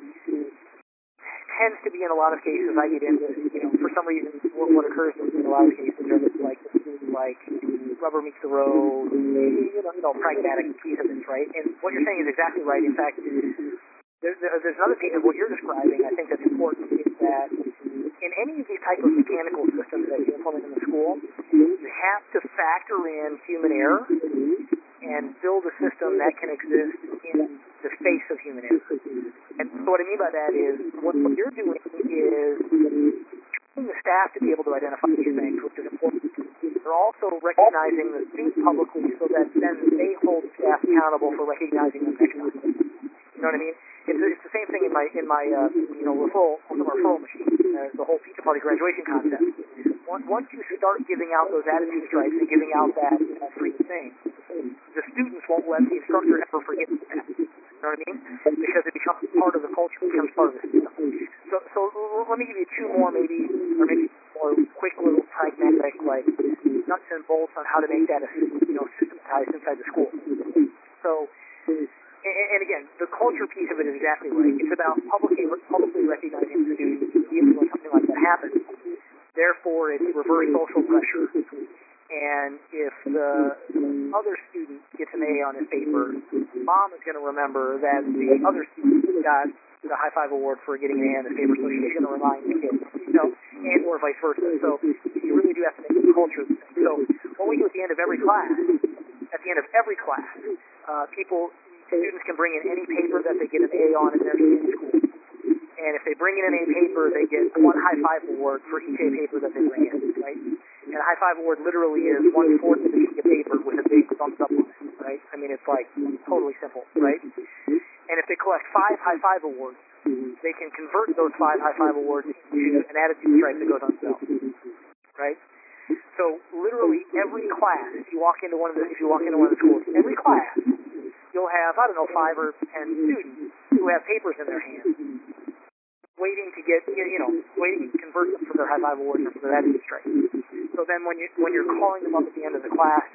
tends to be in a lot of cases I get into, you know, for some reason, what, what occurs in a lot of cases are like, like rubber meets the road, you know, you know, pragmatic piece of this, right? And what you're saying is exactly right. In fact, there's, there's another piece of what you're describing I think that's important is that in any of these type of mechanical systems that you implement in the school, you have to factor in human error and build a system that can exist in the face of human error. And so what I mean by that is what, what you're doing is training the staff to be able to identify these things, which is important. You're also recognizing the students publicly so that then they hold staff accountable for recognizing them next time. You know what I mean? It's, it's the same thing in my in my uh, you know referral ultimate referral machine. Uh, the whole pizza party graduation concept. Once, once you start giving out those attitude stripes and giving out that uh, free thing, the students won't let the instructor ever forget that. You know what I mean? Because it becomes part of the culture, it becomes part of the system. So, so let me give you two more, maybe, or maybe more quick little pragmatic, like nuts and bolts on how to make that, a, you know, systematized inside the school. So. And again, the culture piece of it is exactly right. It's about publicly, publicly recognizing the students even when something like that happens. Therefore, it's reverse social pressure. And if the other student gets an A on his paper, mom is going to remember that the other student got the high five award for getting an A on his paper, so she's going to remind the kid, you know, and or vice versa. So you really do have to make the culture thing. So what we do at the end of every class, at the end of every class, uh, people. Students can bring in any paper that they get an A on in their school. And if they bring in an A paper, they get one high five award for each A paper that they bring in, right? And a high five award literally is one-fourth of a sheet of paper with a big thumbs up on it, right? I mean, it's like totally simple, right? And if they collect five high five awards, they can convert those five high five awards into an attitude stripe that goes on the belt, right? So literally every class, if you walk into one of the, if you walk into one of the schools, every class, you'll have, I don't know, five or ten students who have papers in their hands, waiting to get, you know, waiting to convert them for their high five awards or for their attitude stripe. So then when, you, when you're calling them up at the end of the class to be able to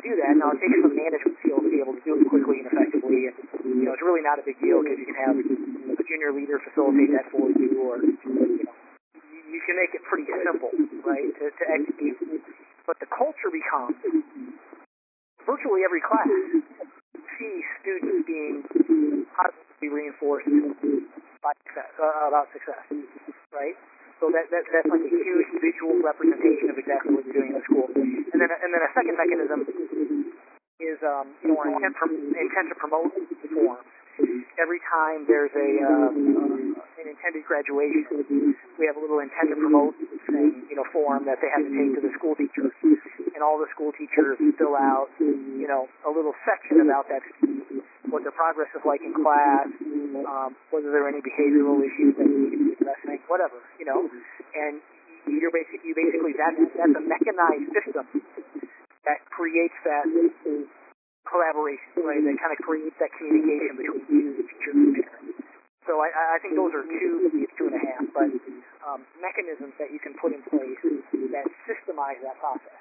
do that. Now, it takes some management skills to be able to do it quickly and effectively, and, you know, it's really not a big deal because you can have a junior leader facilitate that for you, or, you know, you can make it pretty simple, right, to, to execute. But the culture becomes, virtually every class sees students being positively reinforced by success, uh, about success, right? So that, that that's like a huge visual representation of exactly what you're doing in the school. And then and then a second mechanism is um, you know, our intent, intent to promote forms. Every time there's a uh, uh, an intended graduation, we have a little intent to promote thing, you know, form that they have to take to the school teachers, and all the school teachers fill out, you know, a little section about that student, what their progress is like in class, um, whether there are any behavioral issues that need to be addressing, whatever, you know, and you're basically, you basically that that's a mechanized system that creates that collaboration, right? That kind of creates that communication between you, the teacher, and the parent. So I, I think those are two, maybe it's two and a half, but um, mechanisms that you can put in place that systemize that process.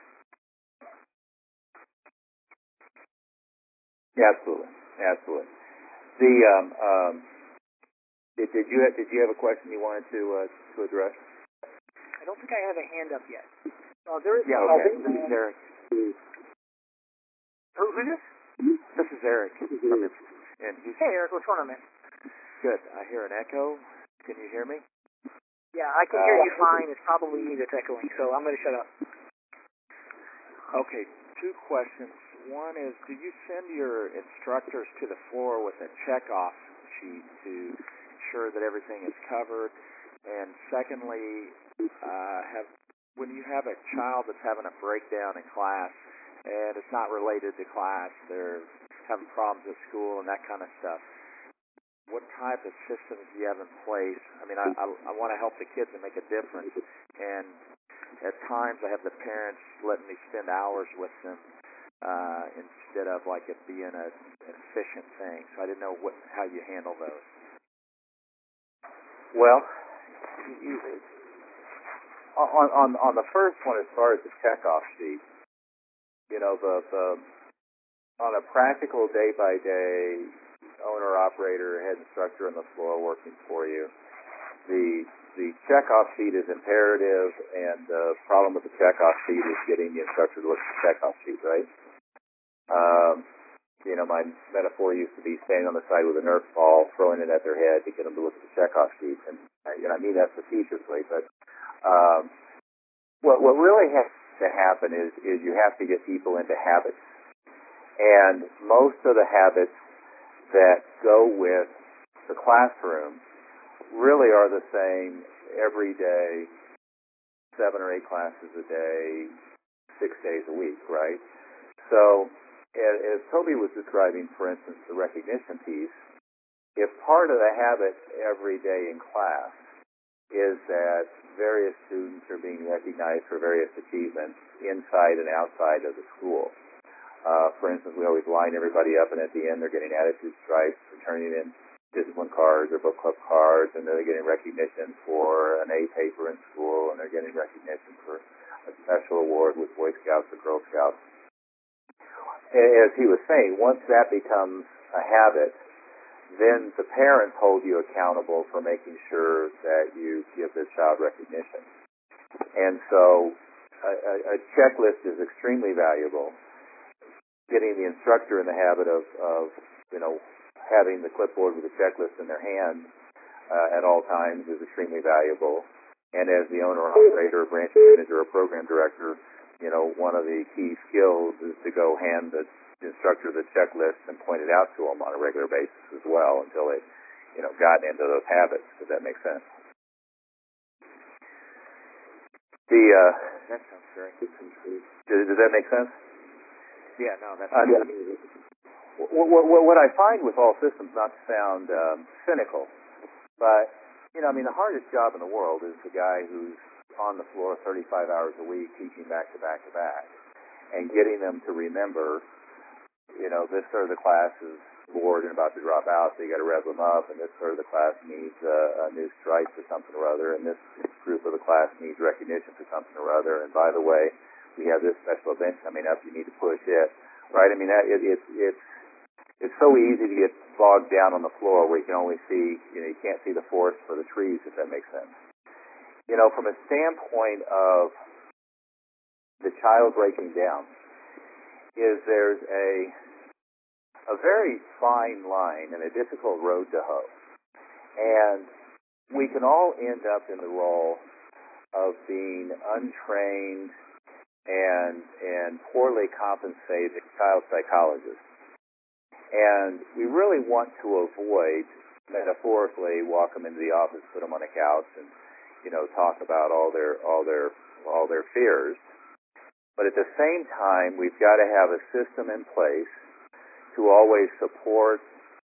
Yeah, absolutely, absolutely. The um, um, did, did you have, did you have a question you wanted to uh, to address?
I don't think I have a hand up yet. Uh, there is.
Yeah,
Uh,
okay. This is Eric.
Who, who's this?
This is Eric from the, and he's
Hey, Eric, what's going on, man?
good. I hear an echo. Can you hear me?
Yeah, I can hear you fine. It's probably me that's echoing, so I'm going to shut up.
Okay, two questions. One is, do you send your instructors to the floor with a checkoff sheet to ensure that everything is covered? And secondly, uh, have when you have a child that's having a breakdown in class and it's not related to class, they're having problems at school and that kind of stuff, what type of systems do you have in place? I mean, I, I, I want to help the kids and make a difference, and at times I have the parents letting me spend hours with them uh, instead of like it being a, an efficient thing. So I didn't know what how you handle those.
Well, you, on on on the first one, as far as the checkoff sheet, you know, the the on a practical day by day owner operator head instructor on the floor working for you, the the checkoff sheet is imperative, and the problem with the checkoff sheet is getting the instructor to look at the checkoff sheet, right? Um, you know, my metaphor used to be standing on the side with a Nerf ball, throwing it at their head to get them to look at the checkoff sheet, and you know, I mean that facetiously, but um, what what really has to happen is is you have to get people into habits, and most of the habits that go with the classroom really are the same every day, seven or eight classes a day, six days a week, right? So as, as Toby was describing, for instance, the recognition piece, if part of the habit every day in class is that various students are being recognized for various achievements inside and outside of the school. Uh, for instance, we always line everybody up, and at the end they're getting attitude stripes for turning in discipline cards or book club cards, and they're getting recognition for an A paper in school, and they're getting recognition for a special award with Boy Scouts or Girl Scouts. As he was saying, once that becomes a habit, then the parents hold you accountable for making sure that you give the child recognition. And so a, a, a checklist is extremely valuable. Getting the instructor in the habit of, of you know, having the clipboard with a checklist in their hand uh, at all times is extremely valuable. And as the owner, operator, branch manager, or program director, you know, one of the key skills is to go hand the instructor the checklist and point it out to them on a regular basis as well until they, you know, gotten into those habits. Does that make sense? The uh,
That sounds great.
does, does that make sense?
Yeah, no, that's
Uh, yeah. What, what, what I find with all systems, not to sound um, cynical, but, you know, I mean, the hardest job in the world is the guy who's on the floor thirty-five hours a week teaching back to back to back and getting them to remember, you know, this third of the class is bored and about to drop out, so you got to rev them up, and this third of the class needs uh, a new stripe for something or other, and this group of the class needs recognition for something or other, and by the way, we have this special event coming up, you need to push it. right? I mean, that, it, it, it's it's so easy to get bogged down on the floor where you can only see, you know, you can't see the forest for the trees, if that makes sense. You know, from a standpoint of the child breaking down, is there's a a very fine line and a difficult road to hoe. And we can all end up in the role of being untrained and and poorly compensated child psychologists. And we really want to avoid, metaphorically, walk them into the office, put them on a couch, and, you know, talk about all their all their all their fears. But at the same time, we've got to have a system in place to always support,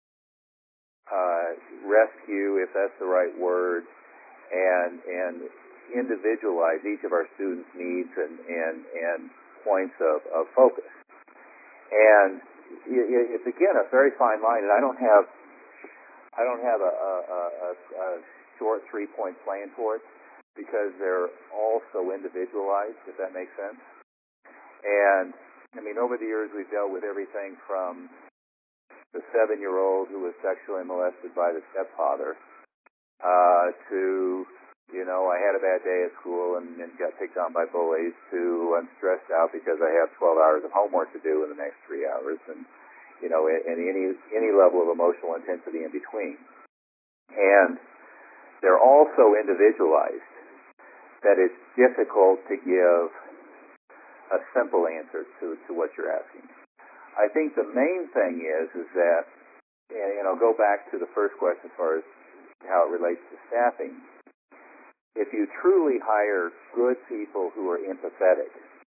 uh, rescue, if that's the right word, and and individualize each of our students' needs and and, and points of, of focus. And it's again a very fine line, and I don't have I don't have a, a, a, a short three-point plan for it because they're all so individualized, if that makes sense. And I mean, over the years we've dealt with everything from the seven-year-old who was sexually molested by the stepfather uh, to, you know, I had a bad day at school and, and got picked on by bullies, to I'm stressed out because I have twelve hours of homework to do in the next three hours, and, you know, and any any level of emotional intensity in between. And they're all so individualized that it's difficult to give a simple answer to, to what you're asking. I think the main thing is, is that, you know, go back to the first question as far as how it relates to staffing. If you truly hire good people who are empathetic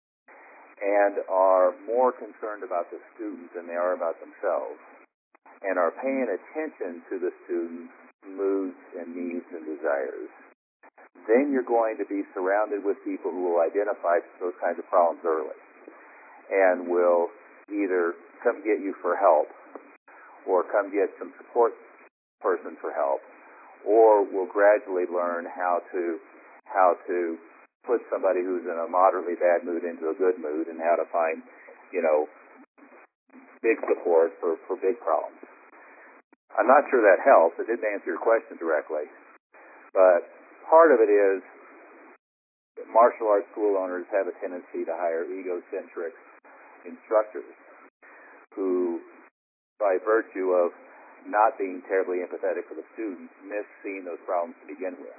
and are more concerned about the student than they are about themselves, and are paying attention to the student's moods and needs and desires, then you're going to be surrounded with people who will identify those kinds of problems early and will either come get you for help or come get some support person for help, or will gradually learn how to how to put somebody who's in a moderately bad mood into a good mood, and how to find, you know, big support for, for big problems. I'm not sure that helps. It didn't answer your question directly. But part of it is that martial arts school owners have a tendency to hire egocentric instructors who, by virtue of not being terribly empathetic for the students, miss seeing those problems to begin with.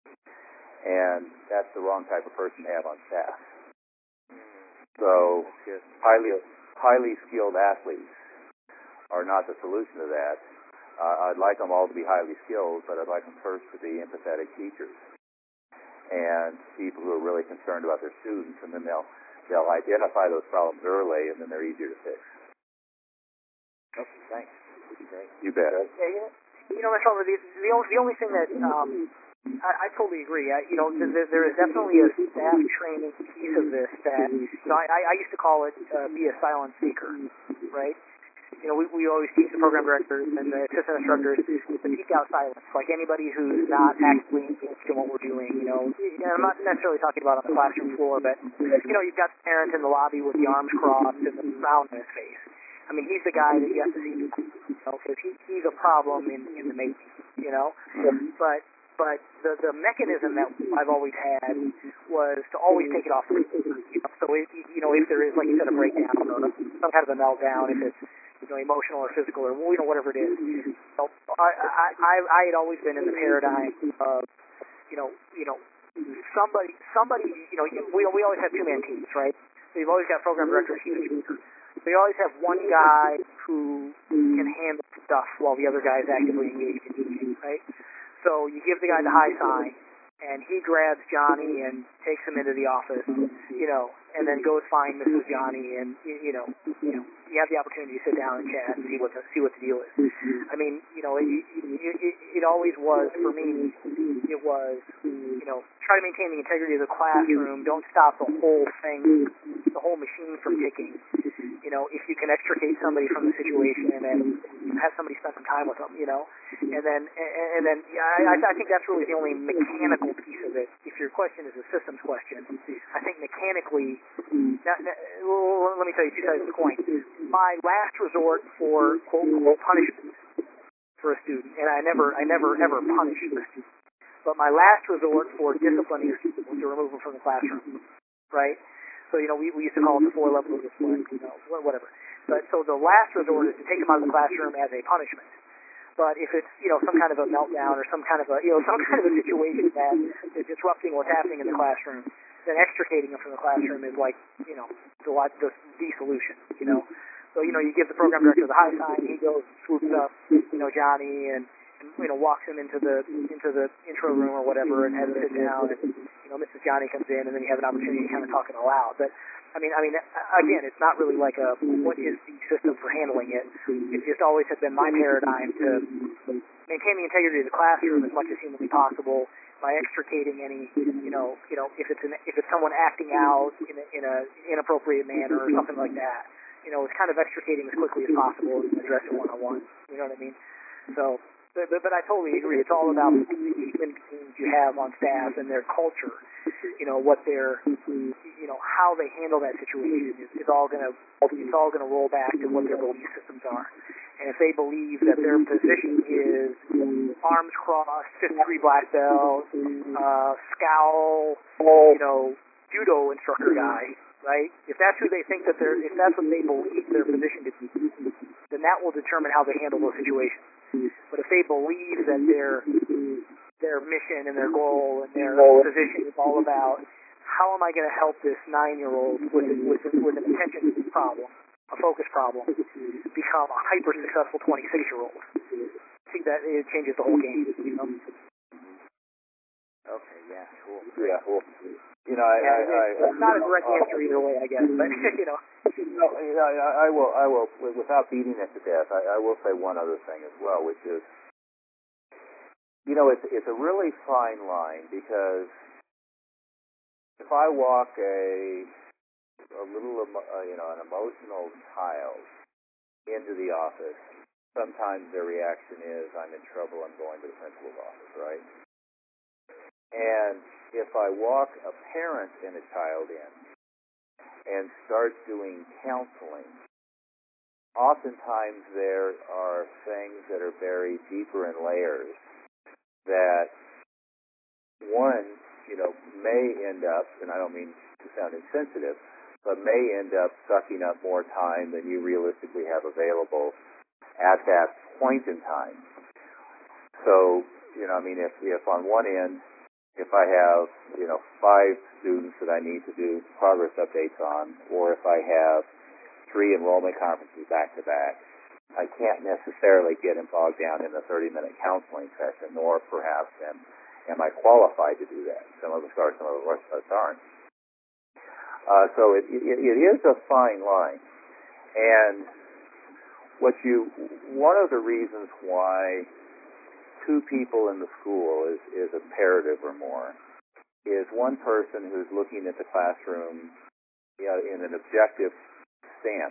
And that's the wrong type of person to have on staff. So highly highly skilled athletes are not the solution to that. Uh, I'd like them all to be highly skilled, but I'd like them first to be empathetic teachers and people who are really concerned about their students, and then they'll they'll identify those problems early, and then they're easier to fix.
Okay, thanks. Great.
You bet.
Yeah, you know, you know, Mister Oliver, the, the only the only thing that um, I, I totally agree. I, you know, there, there is definitely a staff training piece of this that, you know, I, I used to call it uh, be a silent seeker, right? You know, we, we always teach the program directors and the assistant instructors to seek out silence, like anybody who's not actively engaged in what we're doing. You know, and I'm not necessarily talking about on the classroom floor, but, you know, you've got the parent in the lobby with the arms crossed and the frown on his face. I mean, he's the guy that you have to see, you know, because he, he's a problem in, in the making, you know. But but the the mechanism that I've always had was to always take it off the field. You know, so if, you know, if there is, like you said, a breakdown or some kind of a meltdown, if it's, you know, emotional or physical or, you know, whatever it is. So I I I, I had always been in the paradigm of, you know, you know, somebody somebody, you know, we we always have two man teams, right? So you've always got program directors, huge. So you always have one guy who can handle stuff while the other guy is actively engaged in teaching, right? So you give the guy the high sign, and he grabs Johnny and takes him into the office, you know, and then goes find Missus Johnny, and you know, you know, you have the opportunity to sit down and chat and see what the see what the deal is. I mean, you know, it, it, it, it always was for me. It was, you know, try to maintain the integrity of the classroom. Don't stop the whole thing, the whole machine from ticking. You know, if you can extricate somebody from the situation and then have somebody spend some time with them, you know, and then and then yeah, I, I think that's really the only mechanical piece of it. If your question is a systems question, I think mechanically, not, not, well, let me tell you two sides of the coin. my last resort for quote unquote punishment for a student, and I never, I never ever punish a student, but my last resort for disciplining a student was to remove them from the classroom, right? So, you know, we, we used to call it the four levels of discipline, you know, whatever. But so the last resort is to take them out of the classroom as a punishment. But if it's, you know, some kind of a meltdown or some kind of a, you know, some kind of a situation that is disrupting what's happening in the classroom, then extricating them from the classroom is like, you know, the, the, the solution, you know. So, you know, you give the program director the high sign, he goes, swoops up, you know, Johnny and, and, you know, walks him into the, into the intro room or whatever and has him sit down and, you know, Missus Johnny comes in and then you have an opportunity to kind of talk it all out. But, I mean, I mean, again, it's not really like a, what is the system for handling it? It just always has been my paradigm to maintain the integrity of the classroom as much as humanly possible by extricating any, you know, you know, if it's an, if it's someone acting out in a, in a inappropriate manner or something like that, you know, it's kind of extricating as quickly as possible and address it one-on-one. You know what I mean? So, but, but, but I totally agree. It's all about the human beings you have on staff and their culture. You know, what their, you know, how they handle that situation is, is all going to, it's all going to roll back to what their belief systems are. And if they believe that their position is arms crossed, fifth degree black belt, uh, scowl, you know, judo instructor guy, right? If that's who they think that they're, if that's what they believe their position to be, then that will determine how they handle those situations. But if they believe that their their mission and their goal and their position is all about how am I going to help this nine-year-old with with with an attention problem, a focus problem, become a hyper successful twenty-six-year-old? I think that it changes the whole game. You know.
Okay. Yeah. Cool.
Yeah. Cool. You know, I,
yeah,
I, I,
it's not a direct uh, answer either way, I guess. But you know.
No, you know, I, I will. I will. Without beating it to death, I, I will say one other thing as well, which is, you know, it's it's a really fine line because if I walk a a little, uh, you know, an emotional child into the office, sometimes their reaction is, "I'm in trouble. I'm going to the principal's office," right? And if I walk a parent and a child in and start doing counseling, oftentimes there are things that are buried deeper in layers that one, you know, may end up, and I don't mean to sound insensitive, but may end up sucking up more time than you realistically have available at that point in time. So, you know, I mean, if, if on one end, if I have, you know, five students that I need to do progress updates on, or if I have three enrollment conferences back to back, I can't necessarily get bogged down in a thirty-minute counseling session, nor perhaps am, am I qualified to do that. Some of us are, some of us aren't. Uh, so it, it, it is a fine line. And what you, one of the reasons why two people in the school is, is imperative or more is one person who's looking at the classroom, you know, in an objective stance,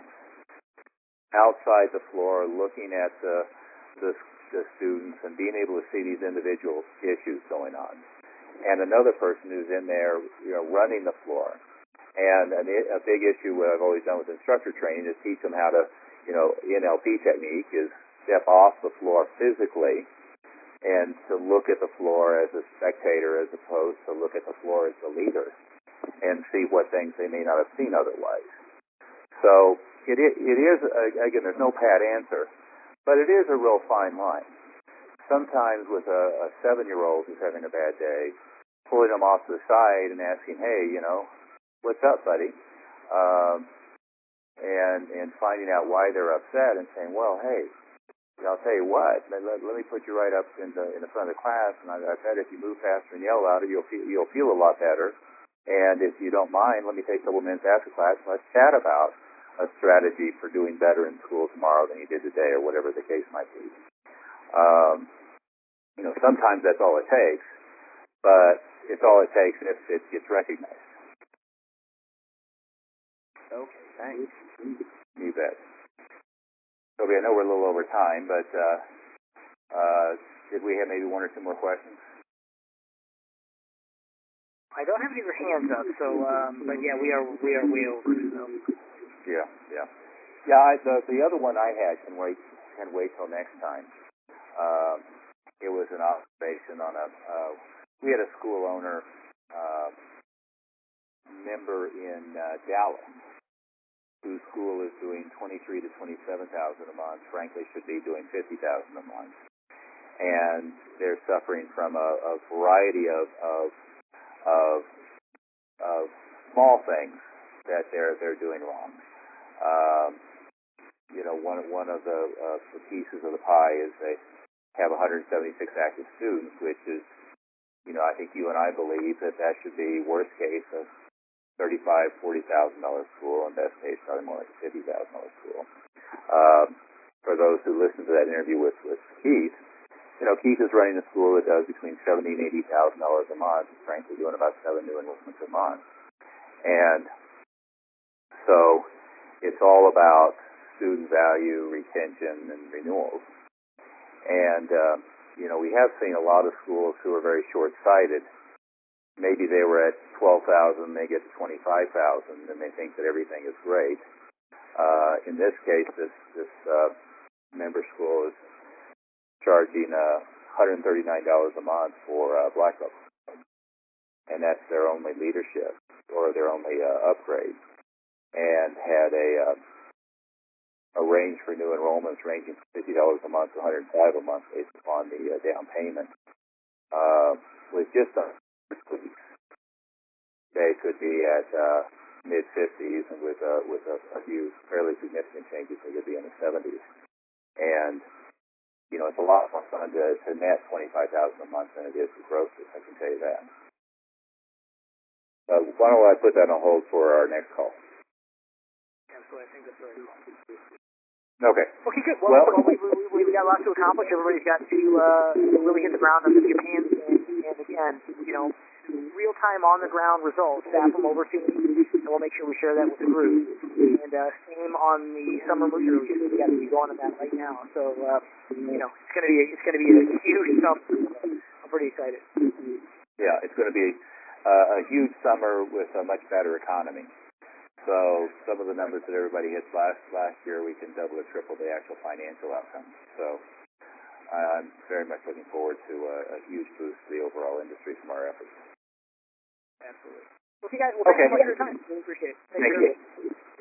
outside the floor, looking at the, the, the students and being able to see these individual issues going on. And another person who's in there, you know, running the floor. And an, a big issue what I've always done with instructor training is teach them how to, you know, N L P technique is step off the floor physically and to look at the floor as a spectator as opposed to look at the floor as the leader and see what things they may not have seen otherwise. So it, it is, again, there's no pat answer, but it is a real fine line. Sometimes with a, a seven-year-old who's having a bad day, pulling them off to the side and asking, hey, you know, what's up, buddy? Um, and, and finding out why they're upset and saying, well, hey, I'll tell you what, let, let, let me put you right up in the, in the front of the class, and I, I bet if you move faster and yell louder, you'll feel, you'll feel a lot better. And if you don't mind, let me take a couple minutes after class and let's chat about a strategy for doing better in school tomorrow than you did today, or whatever the case might be. Um, you know, sometimes that's all it takes, but it's all it takes if it gets recognized.
Okay, thanks.
You bet. Okay, I know we're a little over time, but uh, uh, did we have maybe one or two more questions?
I don't have any hands up, so um, but yeah, we are we are way over. So.
Yeah, yeah. Yeah, I, the the other one I had can wait can wait till next time. Um, it was an observation on a. Uh, we had a school owner uh, member in uh, Dallas whose school is doing twenty-three to twenty-seven thousand a month. Frankly, should be doing fifty thousand a month, and they're suffering from a, a variety of of, of of small things that they're they're doing wrong. Um, you know, one one of the, uh, the pieces of the pie is they have one hundred seventy-six active students, which is, you know, I think you and I believe that that should be worst case of thirty-five, forty thousand dollar school, and best case probably more like a fifty thousand dollar school. Um, for those who listened to that interview with with Keith, you know, Keith is running a school that does between seventy and eighty thousand dollars a month. Frankly, doing about seven new enrollments a month, and so it's all about student value, retention, and renewals. And, uh, you know, we have seen a lot of schools who are very short-sighted. Maybe they were at twelve thousand, they get to twenty-five thousand, and they think that everything is great. Uh, in this case, this, this uh, member school is charging uh, one hundred thirty-nine dollars a month for uh, Black Belt, and that's their only leadership or their only uh, upgrade, and had a uh, a range for new enrollments ranging from fifty dollars a month to one hundred five dollars a month based upon the uh, down payment. Uh, with just a tweaks, they could be at uh, mid fifties, and with uh, with a, a few fairly significant changes, they could be in the seventies. And you know, it's a lot more fun to, to net twenty-five thousand dollars a month than it is to gross it. I can tell you that. Uh, why don't I put that on hold for our next call?
Absolutely, I think that's very cool.
Okay.
Okay, good. Well, well, well we, we, we got lots to accomplish. Everybody's got to uh, really hit the ground on the Japan, and, and again, you know, real-time on-the-ground results. Staff them over to me, and we'll make sure we share that with the group. And uh, same on the summer moose release. We got to be going on that right now. So, uh, you know, it's going to be it's going to be a huge summer. I'm pretty excited.
Yeah, it's going to be uh, a huge summer with a much better economy. So some of the numbers that everybody hits last last year, we can double or triple the actual financial outcomes. So I'm very much looking forward to a, a huge boost to the overall industry from our efforts.
Absolutely. Okay, guys. Well, thank
okay.
you so much for your time. Really appreciate it. Thank,
Thank
you.
you.